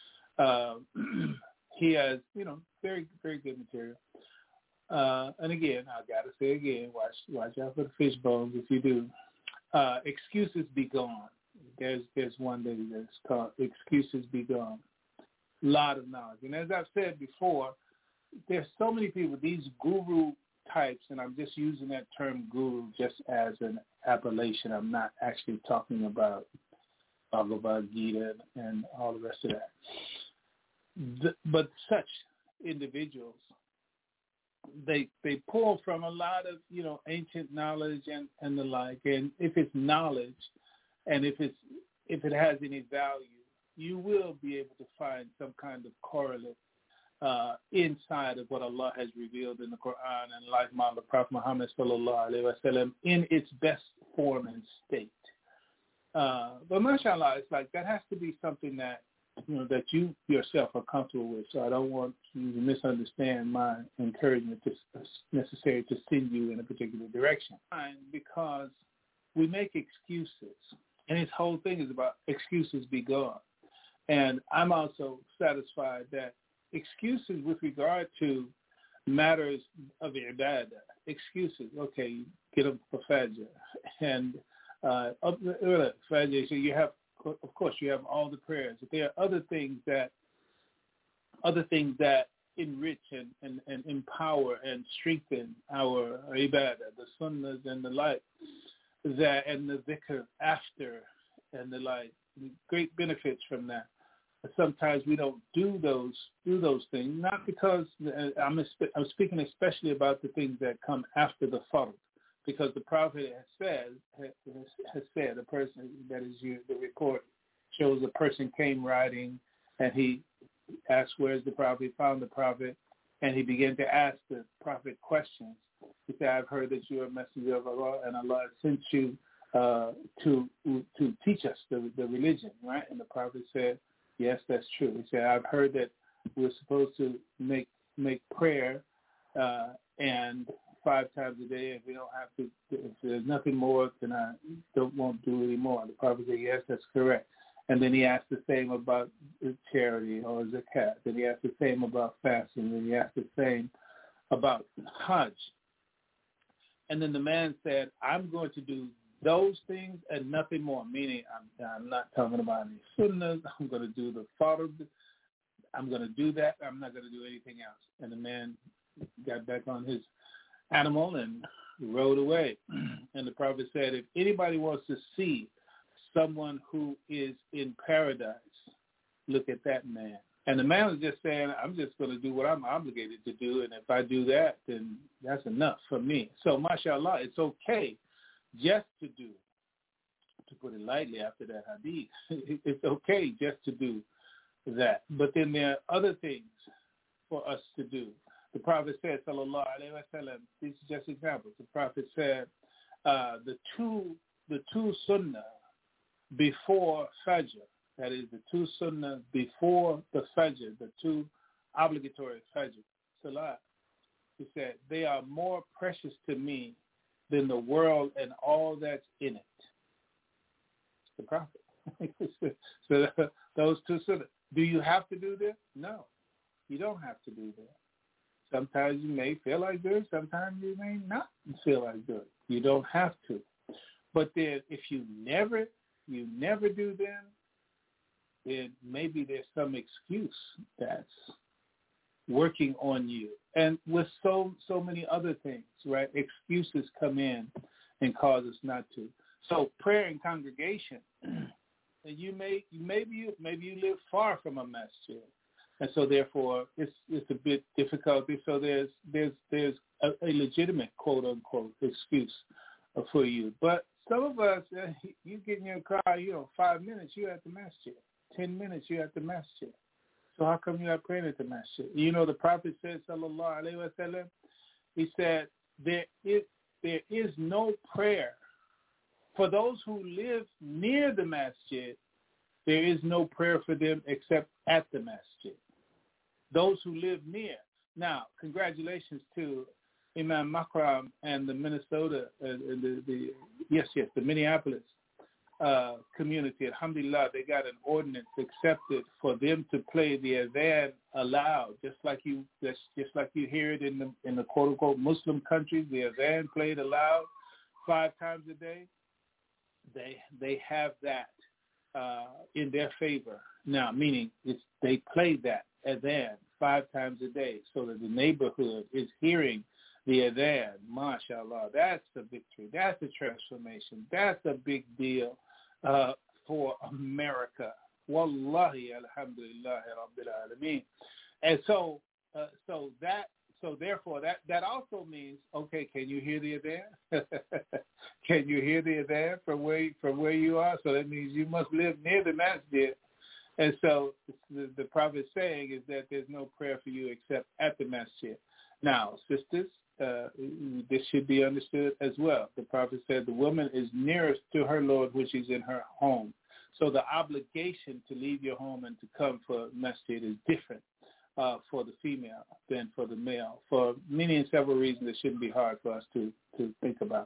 he has, very, very good material. And again, I got to say again, watch out for the fish bones if you do. Excuses Be Gone. There's one that's called Excuses Be Gone. A lot of knowledge. And as I've said before, there's so many people, these guru types, and I'm just using that term guru just as an appellation. I'm not actually talking about Bhagavad Gita and all the rest of that. But such individuals, they pull from a lot of, ancient knowledge and the like. And if it's knowledge and if it has any value, you will be able to find some kind of correlate inside of what Allah has revealed in the Quran and life model of Prophet Muhammad sallallahu alaihi wasallam in its best form and state. But mashallah, it's like that has to be something that that you yourself are comfortable with. So I don't want you to misunderstand my encouragement necessary to send you in a particular direction. Because we make excuses, and this whole thing is about excuses be gone. And I'm also satisfied that excuses with regard to matters of ibadah, excuses. Okay, get up for Fajr. And Fajr, so you have, of course, you have all the prayers. But there are other things that enrich and empower and strengthen our ibadah, the sunnahs and the like, that and the dhikr after and the like. Great benefits from that. Sometimes we don't do those things, not because I'm speaking especially about the things that come after the fard, because the Prophet has said a person, that is the report shows a person came riding and he asked where's the Prophet, he found the Prophet, and he began to ask the Prophet questions. He said, I've heard that you are a messenger of Allah and Allah has sent you to teach us the religion, right? And the Prophet said, yes, that's true. He said, I've heard that we're supposed to make prayer and 5 times a day. If we don't have to, if there's nothing more, then I won't do it anymore. The Prophet said, yes, that's correct. And then he asked the same about charity or zakat. Then he asked the same about fasting. Then he asked the same about Hajj. And then the man said, I'm going to do those things and nothing more, meaning I'm not talking about any sunnahs. I'm going to do the fard. I'm going to do that. I'm not going to do anything else. And the man got back on his animal and rode away. And the Prophet said, if anybody wants to see someone who is in paradise, look at that man. And the man was just saying, I'm just going to do what I'm obligated to do, and if I do that, then that's enough for me. So, mashallah, it's okay just to do, to put it lightly after that hadith, it's okay just to do that. But then there are other things for us to do. The Prophet said, sallallahu alayhi wa sallam, these are just examples. The Prophet said, the two sunnah before Fajr, that is the 2 sunnah before the Fajr, the 2 obligatory Fajr, Salat, he said, they are more precious to me than the world and all that's in it. It's the Prophet. So those 2 sunnah. Do you have to do this? No, you don't have to do that. Sometimes you may feel like doing, sometimes you may not feel like doing. You don't have to. But then if you never do them, then maybe there's some excuse that's working on you. And with so many other things, right? Excuses come in and cause us not to. So prayer in congregation, and maybe you live far from a masjid, and so therefore it's a bit difficult. So there's a legitimate quote unquote excuse for you. But some of us, you get in your car, 5 minutes, you're at the masjid. 10 minutes, you're at the masjid. So how come you're not praying at the masjid? The Prophet said, sallallahu alayhi wa sallam, he said, there is no prayer. For those who live near the masjid, there is no prayer for them except at the masjid. Those who live near. Now, congratulations to Imam Makram and the Minnesota, the Minneapolis community. Alhamdulillah, they got an ordinance accepted for them to play the adhan aloud, just like you hear it in the quote unquote Muslim countries. The adhan played aloud 5 times a day. They have that in their favor now, meaning they play that adhan 5 times a day, so that the neighborhood is hearing the adhan. MashaAllah, that's a victory. That's a transformation. That's a big deal for America. Wallahi, alhamdulillah, rabbil alameen. And so therefore, that also means, okay, can you hear the adhan? Can you hear the adhan from where you are? So that means you must live near the masjid. And so the Prophet is saying is that there's no prayer for you except at the masjid. Now, sisters, this should be understood as well. The Prophet said the woman is nearest to her Lord, which is in her home. So the obligation to leave your home and to come for masjid is different for the female than for the male, for many and several reasons that shouldn't be hard for us to think about.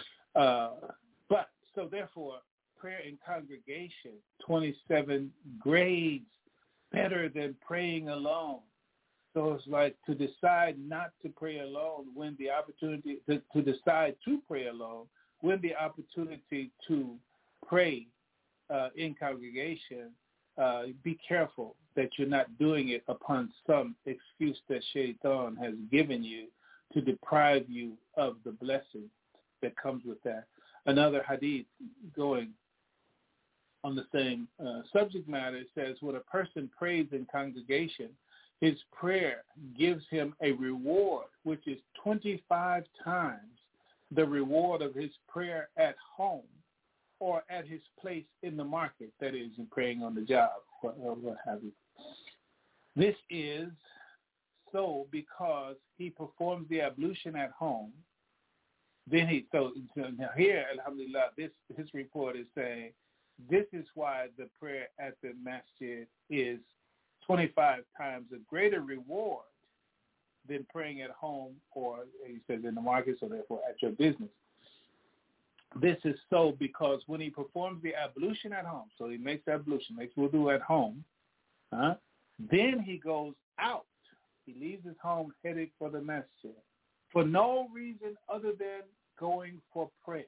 But so therefore, prayer in congregation, 27 grades better than praying alone. So it's like to decide not to pray alone when the opportunity, to decide to pray alone when the opportunity to pray in congregation, be careful that you're not doing it upon some excuse that Shaitan has given you to deprive you of the blessing that comes with that. Another hadith going on the same subject matter says, when a person prays in congregation, his prayer gives him a reward which is 25 times the reward of his prayer at home or at his place in the market, that is, in praying on the job, or what have you. This is so because he performs the ablution at home. Then so now here, alhamdulillah, his report is saying this is why the prayer at the masjid is 25 times a greater reward than praying at home, or he says in the market, so therefore at your business. This is so because when he performs the ablution at home, so he makes ablution, makes wudu at home, then he goes out. He leaves his home headed for the masjid for no reason other than going for prayer.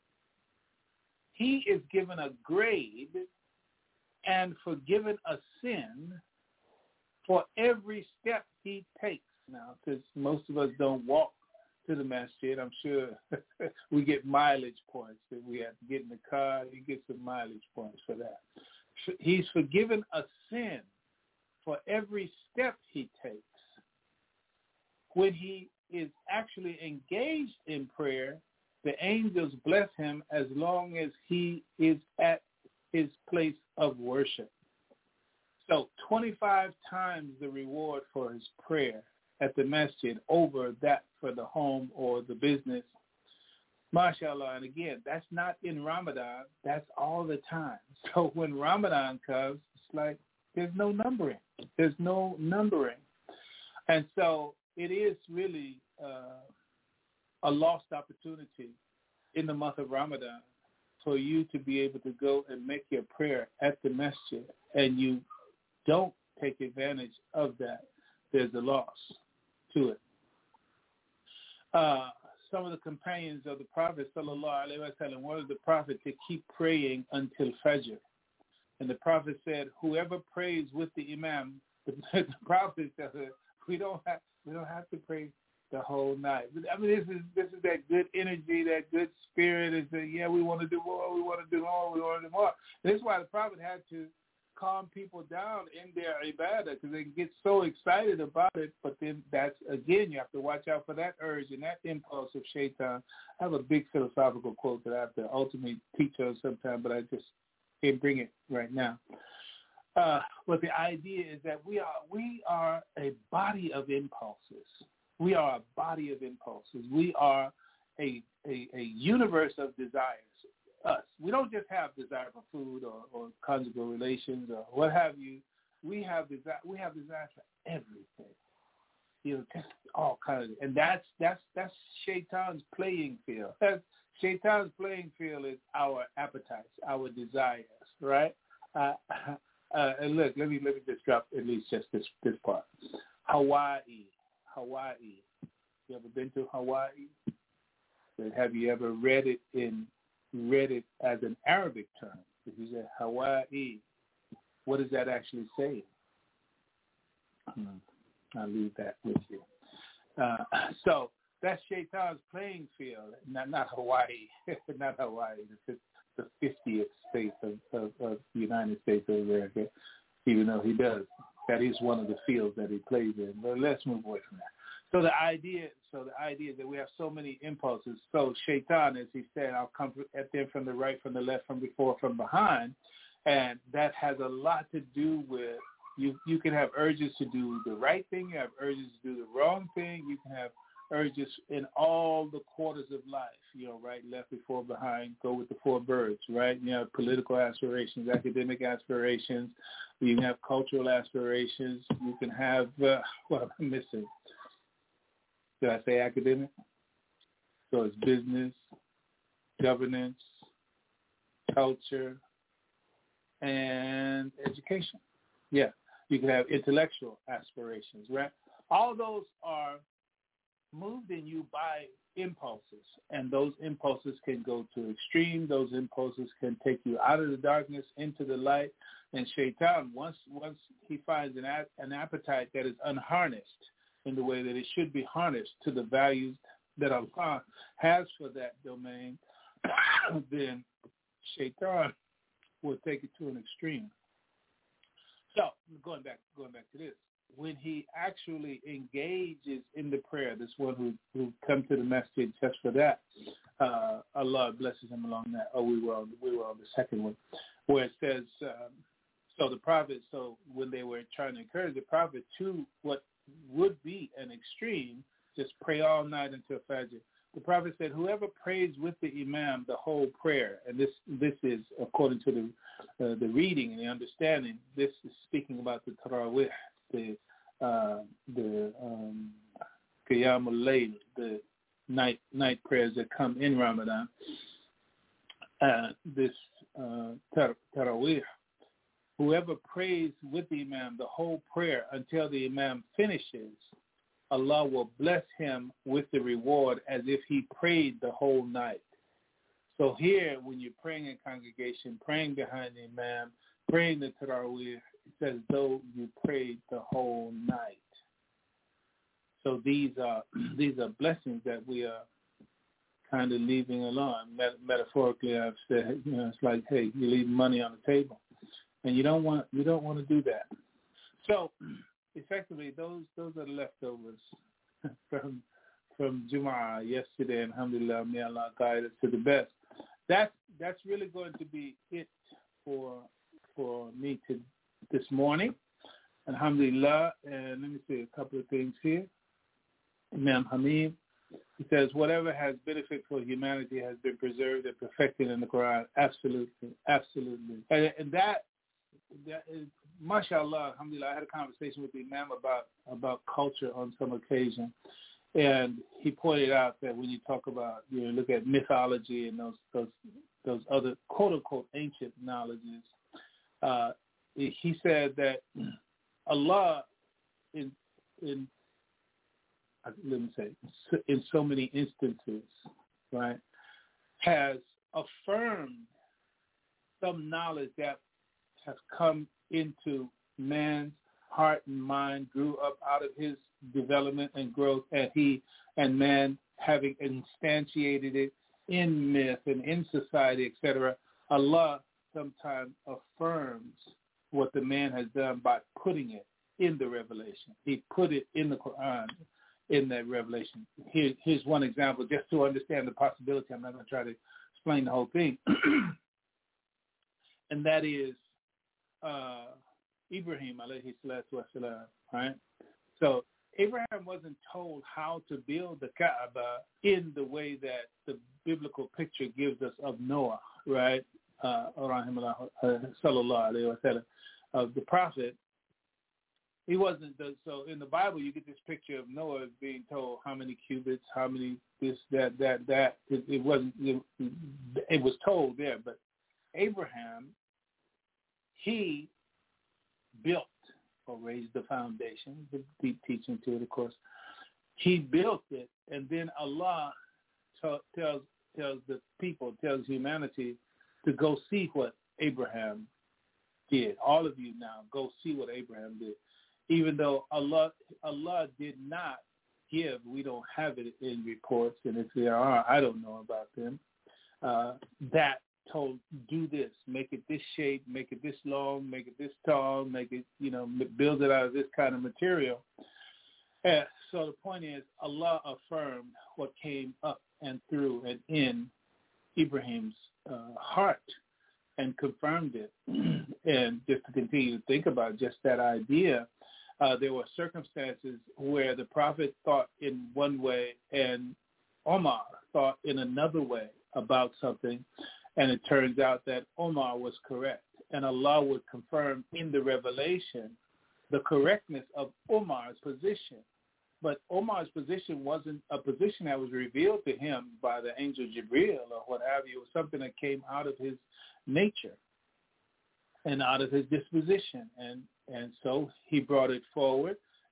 He is given a grade and forgiven a sin for every step he takes. Now, because most of us don't walk to the masjid, I'm sure we get mileage points. If we have to get in the car, you get some mileage points for that. He's forgiven a sin for every step he takes. When he is actually engaged in prayer, the angels bless him as long as he is at his place of worship. So 25 times the reward for his prayer at the masjid over that for the home or the business. MashaAllah. And again, that's not in Ramadan. That's all the time. So when Ramadan comes, it's like there's no numbering. There's no numbering. And so it is really a lost opportunity in the month of Ramadan for you to be able to go and make your prayer at the masjid, and you don't take advantage of that. There's a loss to it. Some of the companions of the Prophet, sallallahu alaihi wasallam, wanted the Prophet to keep praying until Fajr. And the Prophet said, whoever prays with the Imam, the Prophet said, we don't have to pray the whole night. I mean, this is that good energy, that good spirit. Is that, yeah, we want to do more, we want to do more, we want to do more. This is why the Prophet had to calm people down in their ibadah, because they get so excited about it. But then that's, again, you have to watch out for that urge and that impulse of shaitan. I have a big philosophical quote that I have to ultimately teach us sometime, but I just can't bring it right now. But the idea is that we are a body of impulses. We are a body of impulses. We are a universe of desires. Us. We don't just have desire for food or conjugal relations or what have you. We have desire for everything. You know, just all kinds of, and that's Shaitan's playing field. Shaitan's playing field is our appetites, our desires, right? And look, let me just drop at least just this part. Hawaii. You ever been to Hawaii? Have you ever read it as an Arabic term? If you say Hawaii, what does that actually say? I'll leave that with you. So that's Shaitan's playing field, not Hawaii, not Hawaii, the 50th state of the United States of America, even though he does. That is one of the fields that he plays in. But let's move away from that. So the idea is that we have so many impulses. So Shaitan, as he said, I'll come at them from the right, from the left, from before, from behind. And that has a lot to do with, you can have urges to do the right thing. You have urges to do the wrong thing. You can have urges in all the quarters of life, you know, right, left, before, behind, go with the four birds, right? You have political aspirations, academic aspirations. You can have cultural aspirations. You can have, what I'm missing. Did I say academic? So it's business, governance, culture, and education. Yeah, you can have intellectual aspirations, right? All those are moved in you by impulses, and those impulses can go to extreme. Those impulses can take you out of the darkness into the light. And Shaitan, once he finds an appetite that is unharnessed in the way that it should be harnessed to the values that Allah has for that domain, then Shaitan will take it to an extreme. So going back to this, when he actually engages in the prayer, this one who come to the masjid just for that, Allah blesses him along that. Oh, we were on the second one, where it says, so the Prophet, when they were trying to encourage the Prophet to what would be an extreme, just pray all night until Fajr. The Prophet said, whoever prays with the Imam the whole prayer, and this is according to the reading and the understanding, this is speaking about the Tarawih, the Qiyamul Layl, the night prayers that come in Ramadan. This Tarawih, whoever prays with the Imam the whole prayer until the Imam finishes, Allah will bless him with the reward as if he prayed the whole night. So here, when you're praying in congregation, praying behind the Imam, praying the Tarawih, it's as though you prayed the whole night. So these are blessings that we are kind of leaving alone. Metaphorically, I've said, it's like, hey, you leave money on the table, and you don't want to do that. So effectively, those are the leftovers from Jumu'ah yesterday, and alhamdulillah, may Allah guide us to the best. That's really going to be it for me this morning. Alhamdulillah, and let me say a couple of things here. Imam Hamid, he says, whatever has benefit for humanity has been preserved and perfected in the Quran. Absolutely. And that is, mashallah, alhamdulillah, I had a conversation with the Imam about culture on some occasion. And he pointed out that when you talk about, look at mythology and those other quote-unquote ancient knowledges, he said that Allah, in so many instances, right, has affirmed some knowledge that has come into man's heart and mind, grew up out of his development and growth, and man having instantiated it in myth and in society, etc. Allah sometimes affirms what the man has done by putting it in the revelation. He put it in the Quran, in that revelation. Here's one example, just to understand the possibility. I'm not going to try to explain the whole thing. And that is Ibrahim, alayhi salatu wasalam, right? So Abraham wasn't told how to build the Kaaba in the way that the biblical picture gives us of Noah, right? Sallallahu alayhi wa sallam, of the prophet. He wasn't. So in the Bible, you get this picture of Noah being told how many cubits, how many this, that. It wasn't. It was told there, but Abraham, he built or raised the foundation. The deep teaching to it, of course. He built it, and then Allah tells the people, tells humanity to go see what Abraham did. All of you now, go see what Abraham did. Even though Allah did not give, we don't have it in reports, and if there are, I don't know about them, that told, do this, make it this shape, make it this long, make it this tall, make it, build it out of this kind of material. So the point is, Allah affirmed what came up and through and in Ibrahim's heart and confirmed it. And just to continue to think about just that idea, there were circumstances where the Prophet thought in one way and Omar thought in another way about something, and it turns out that Omar was correct. And Allah would confirm in the revelation the correctness of Omar's position. But Omar's position wasn't a position that was revealed to him by the angel Jibreel or what have you. It was something that came out of his nature and out of his disposition. And so he brought it forward,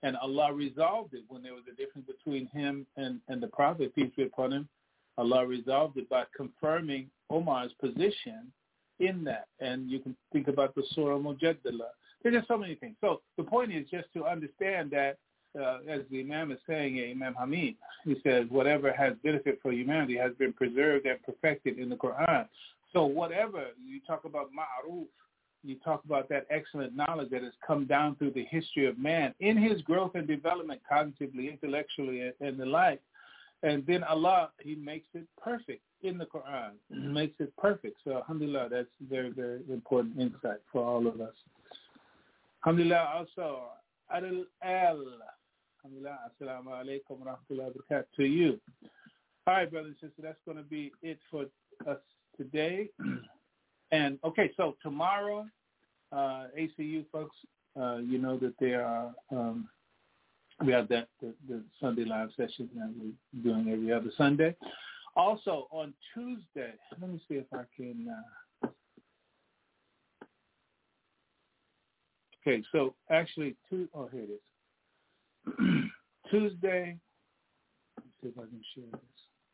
And Allah resolved it when there was a difference between him and the Prophet, peace be upon him. Allah resolved it by confirming Omar's position in that. And you can think about the Surah Mujaddala. There's just so many things. So the point is just to understand that, as the Imam is saying, Imam Hamid, he says, whatever has benefit for humanity has been preserved and perfected in the Quran. So whatever, you talk about ma'aruf, you talk about that excellent knowledge that has come down through the history of man in his growth and development cognitively, intellectually, and the like. And then Allah, he makes it perfect in the Quran, makes it perfect. So alhamdulillah, that's very, very important insight for all of us. Alhamdulillah, also, Adil Al. Alhamdulillah, assalamu alaikum wa rahmatullahi wa barakatuh to you. All right, brothers and sisters, that's going to be it for us today. And, okay, so tomorrow, ACU folks, you know that there are, we have the Sunday live session that we're doing every other Sunday. Also, on Tuesday, let me see if I can, okay, so actually, here it is. Tuesday, let's see if I can share this.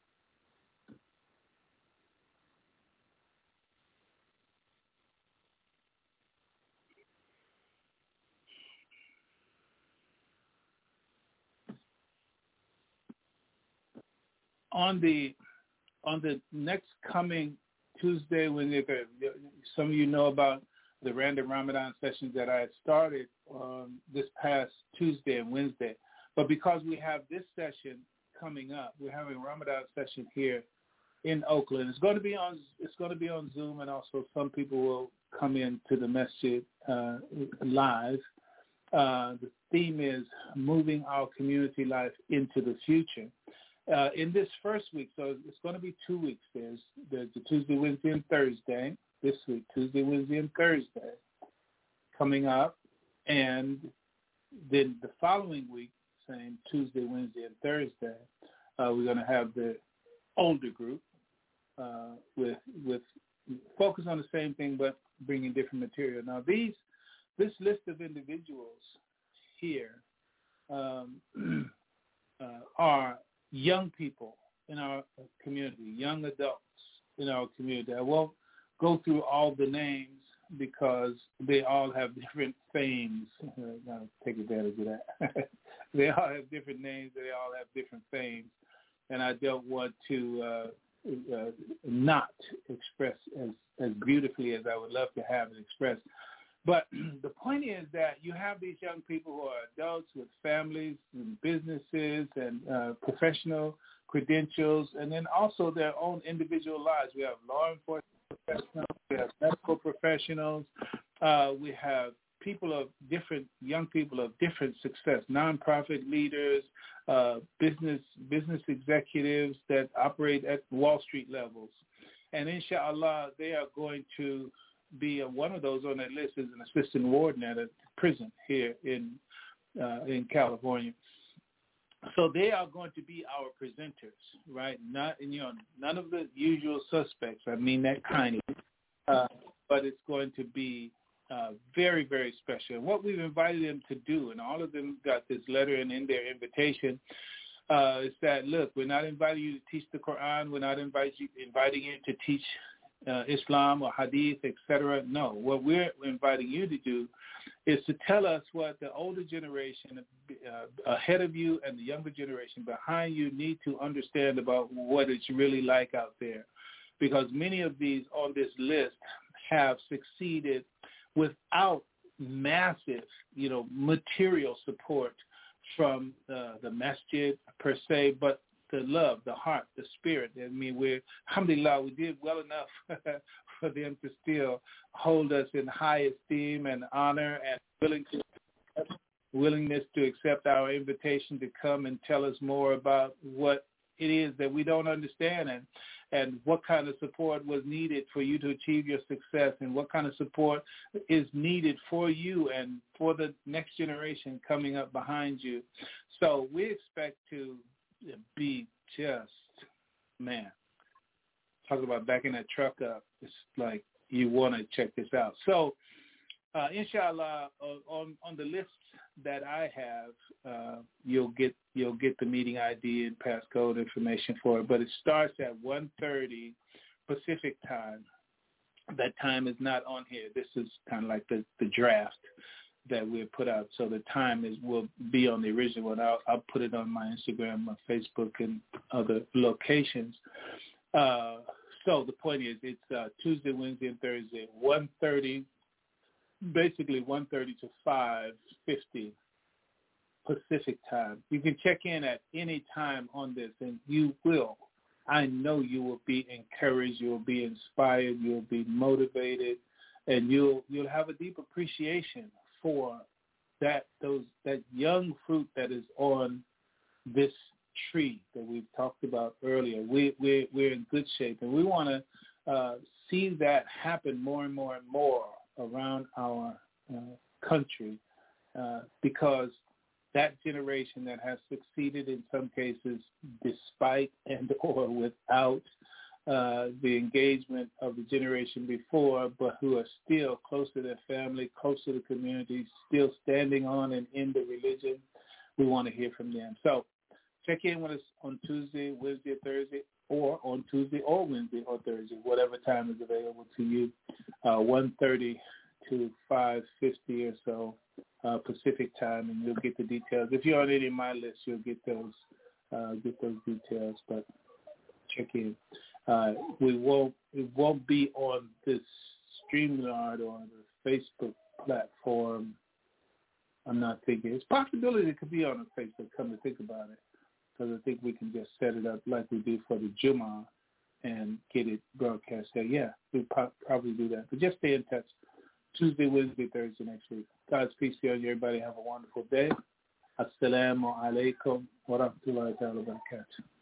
On the next coming Tuesday, when some of you know about the random Ramadan sessions that I had started this past Tuesday and Wednesday, but because we have this session coming up, we're having a Ramadan session here in Oakland. It's going to be on Zoom, and also some people will come into the masjid live. The theme is moving our community life into the future. In this first week, so it's going to be 2 weeks. There's the Tuesday, Wednesday, and Thursday this week, Tuesday, Wednesday, and Thursday coming up. And then the following week, same Tuesday, Wednesday, and Thursday, we're going to have the older group with focus on the same thing but bringing different material. Now, this list of individuals here are young people in our community, young adults in our community. I won't go through all the names because they all have different fames. I'll take advantage of that. They all have different names. They all have different fames. And I don't want to not express as beautifully as I would love to have it expressed. But the point is that you have these young people who are adults with families and businesses and professional credentials, and then also their own individual lives. We have law enforcement professionals, we have medical professionals, we have young people of different success, nonprofit leaders, business executives that operate at Wall Street levels. And inshallah, they are going to be one of those on that list is an assistant warden at a prison here in California. So they are going to be our presenters, right? None of the usual suspects. I mean that kindly, but it's going to be very, very special. And what we've invited them to do, and all of them got this letter and in their invitation, is that look, we're not inviting you to teach the Quran. We're not inviting you to teach Islam or Hadith, etc. No, what we're inviting you to do is to tell us what the older generation ahead of you and the younger generation behind you need to understand about what it's really like out there. Because many of these on this list have succeeded without massive, material support from the masjid per se, but the love, the heart, the spirit. I mean, alhamdulillah, we did well enough for them to still hold us in high esteem and honor and willingness to accept our invitation to come and tell us more about what it is that we don't understand and what kind of support was needed for you to achieve your success and what kind of support is needed for you and for the next generation coming up behind you. So we expect to be just, talk about backing that truck up. It's like you want to check this out. So Inshallah, on the list that I have, you'll get the meeting ID and passcode information for it. But it starts at 1:30 Pacific time. That time is not on here. This is kind of like the draft that we put out. So the time will be on the original one. I'll put it on my Instagram, my Facebook, and other locations. So the point is, it's Tuesday, Wednesday, and Thursday, 1:30. Basically 1:30 to 5:50 Pacific time. You can check in at any time on this, and I know you will be encouraged, you will be inspired, you'll be motivated, and you'll have a deep appreciation for that young fruit that is on this tree that we've talked about earlier. We're in good shape, and we want to see that happen more and more and more around our country, because that generation that has succeeded in some cases despite and or without the engagement of the generation before, but who are still close to their family, close to the community, still standing on and in the religion, we want to hear from them. So check in with us on Tuesday, Wednesday, or Thursday, or on Tuesday or Wednesday or Thursday, whatever time is available to you, 1:30 to 5:50 or so Pacific time, and you'll get the details. If you're on any of my lists, you'll get those details. But check in. It won't be on this StreamYard or the Facebook platform. I'm not thinking. It's a possibility it could be on the Facebook, come to think about it, because I think we can just set it up like we do for the Jummah and get it broadcast there. Yeah, we'll probably do that. But just stay in touch. Tuesday, Wednesday, Thursday next week. God's peace be on you, everybody. Have a wonderful day. Assalamu alaikum wa rahmatullahi wa barakatuh.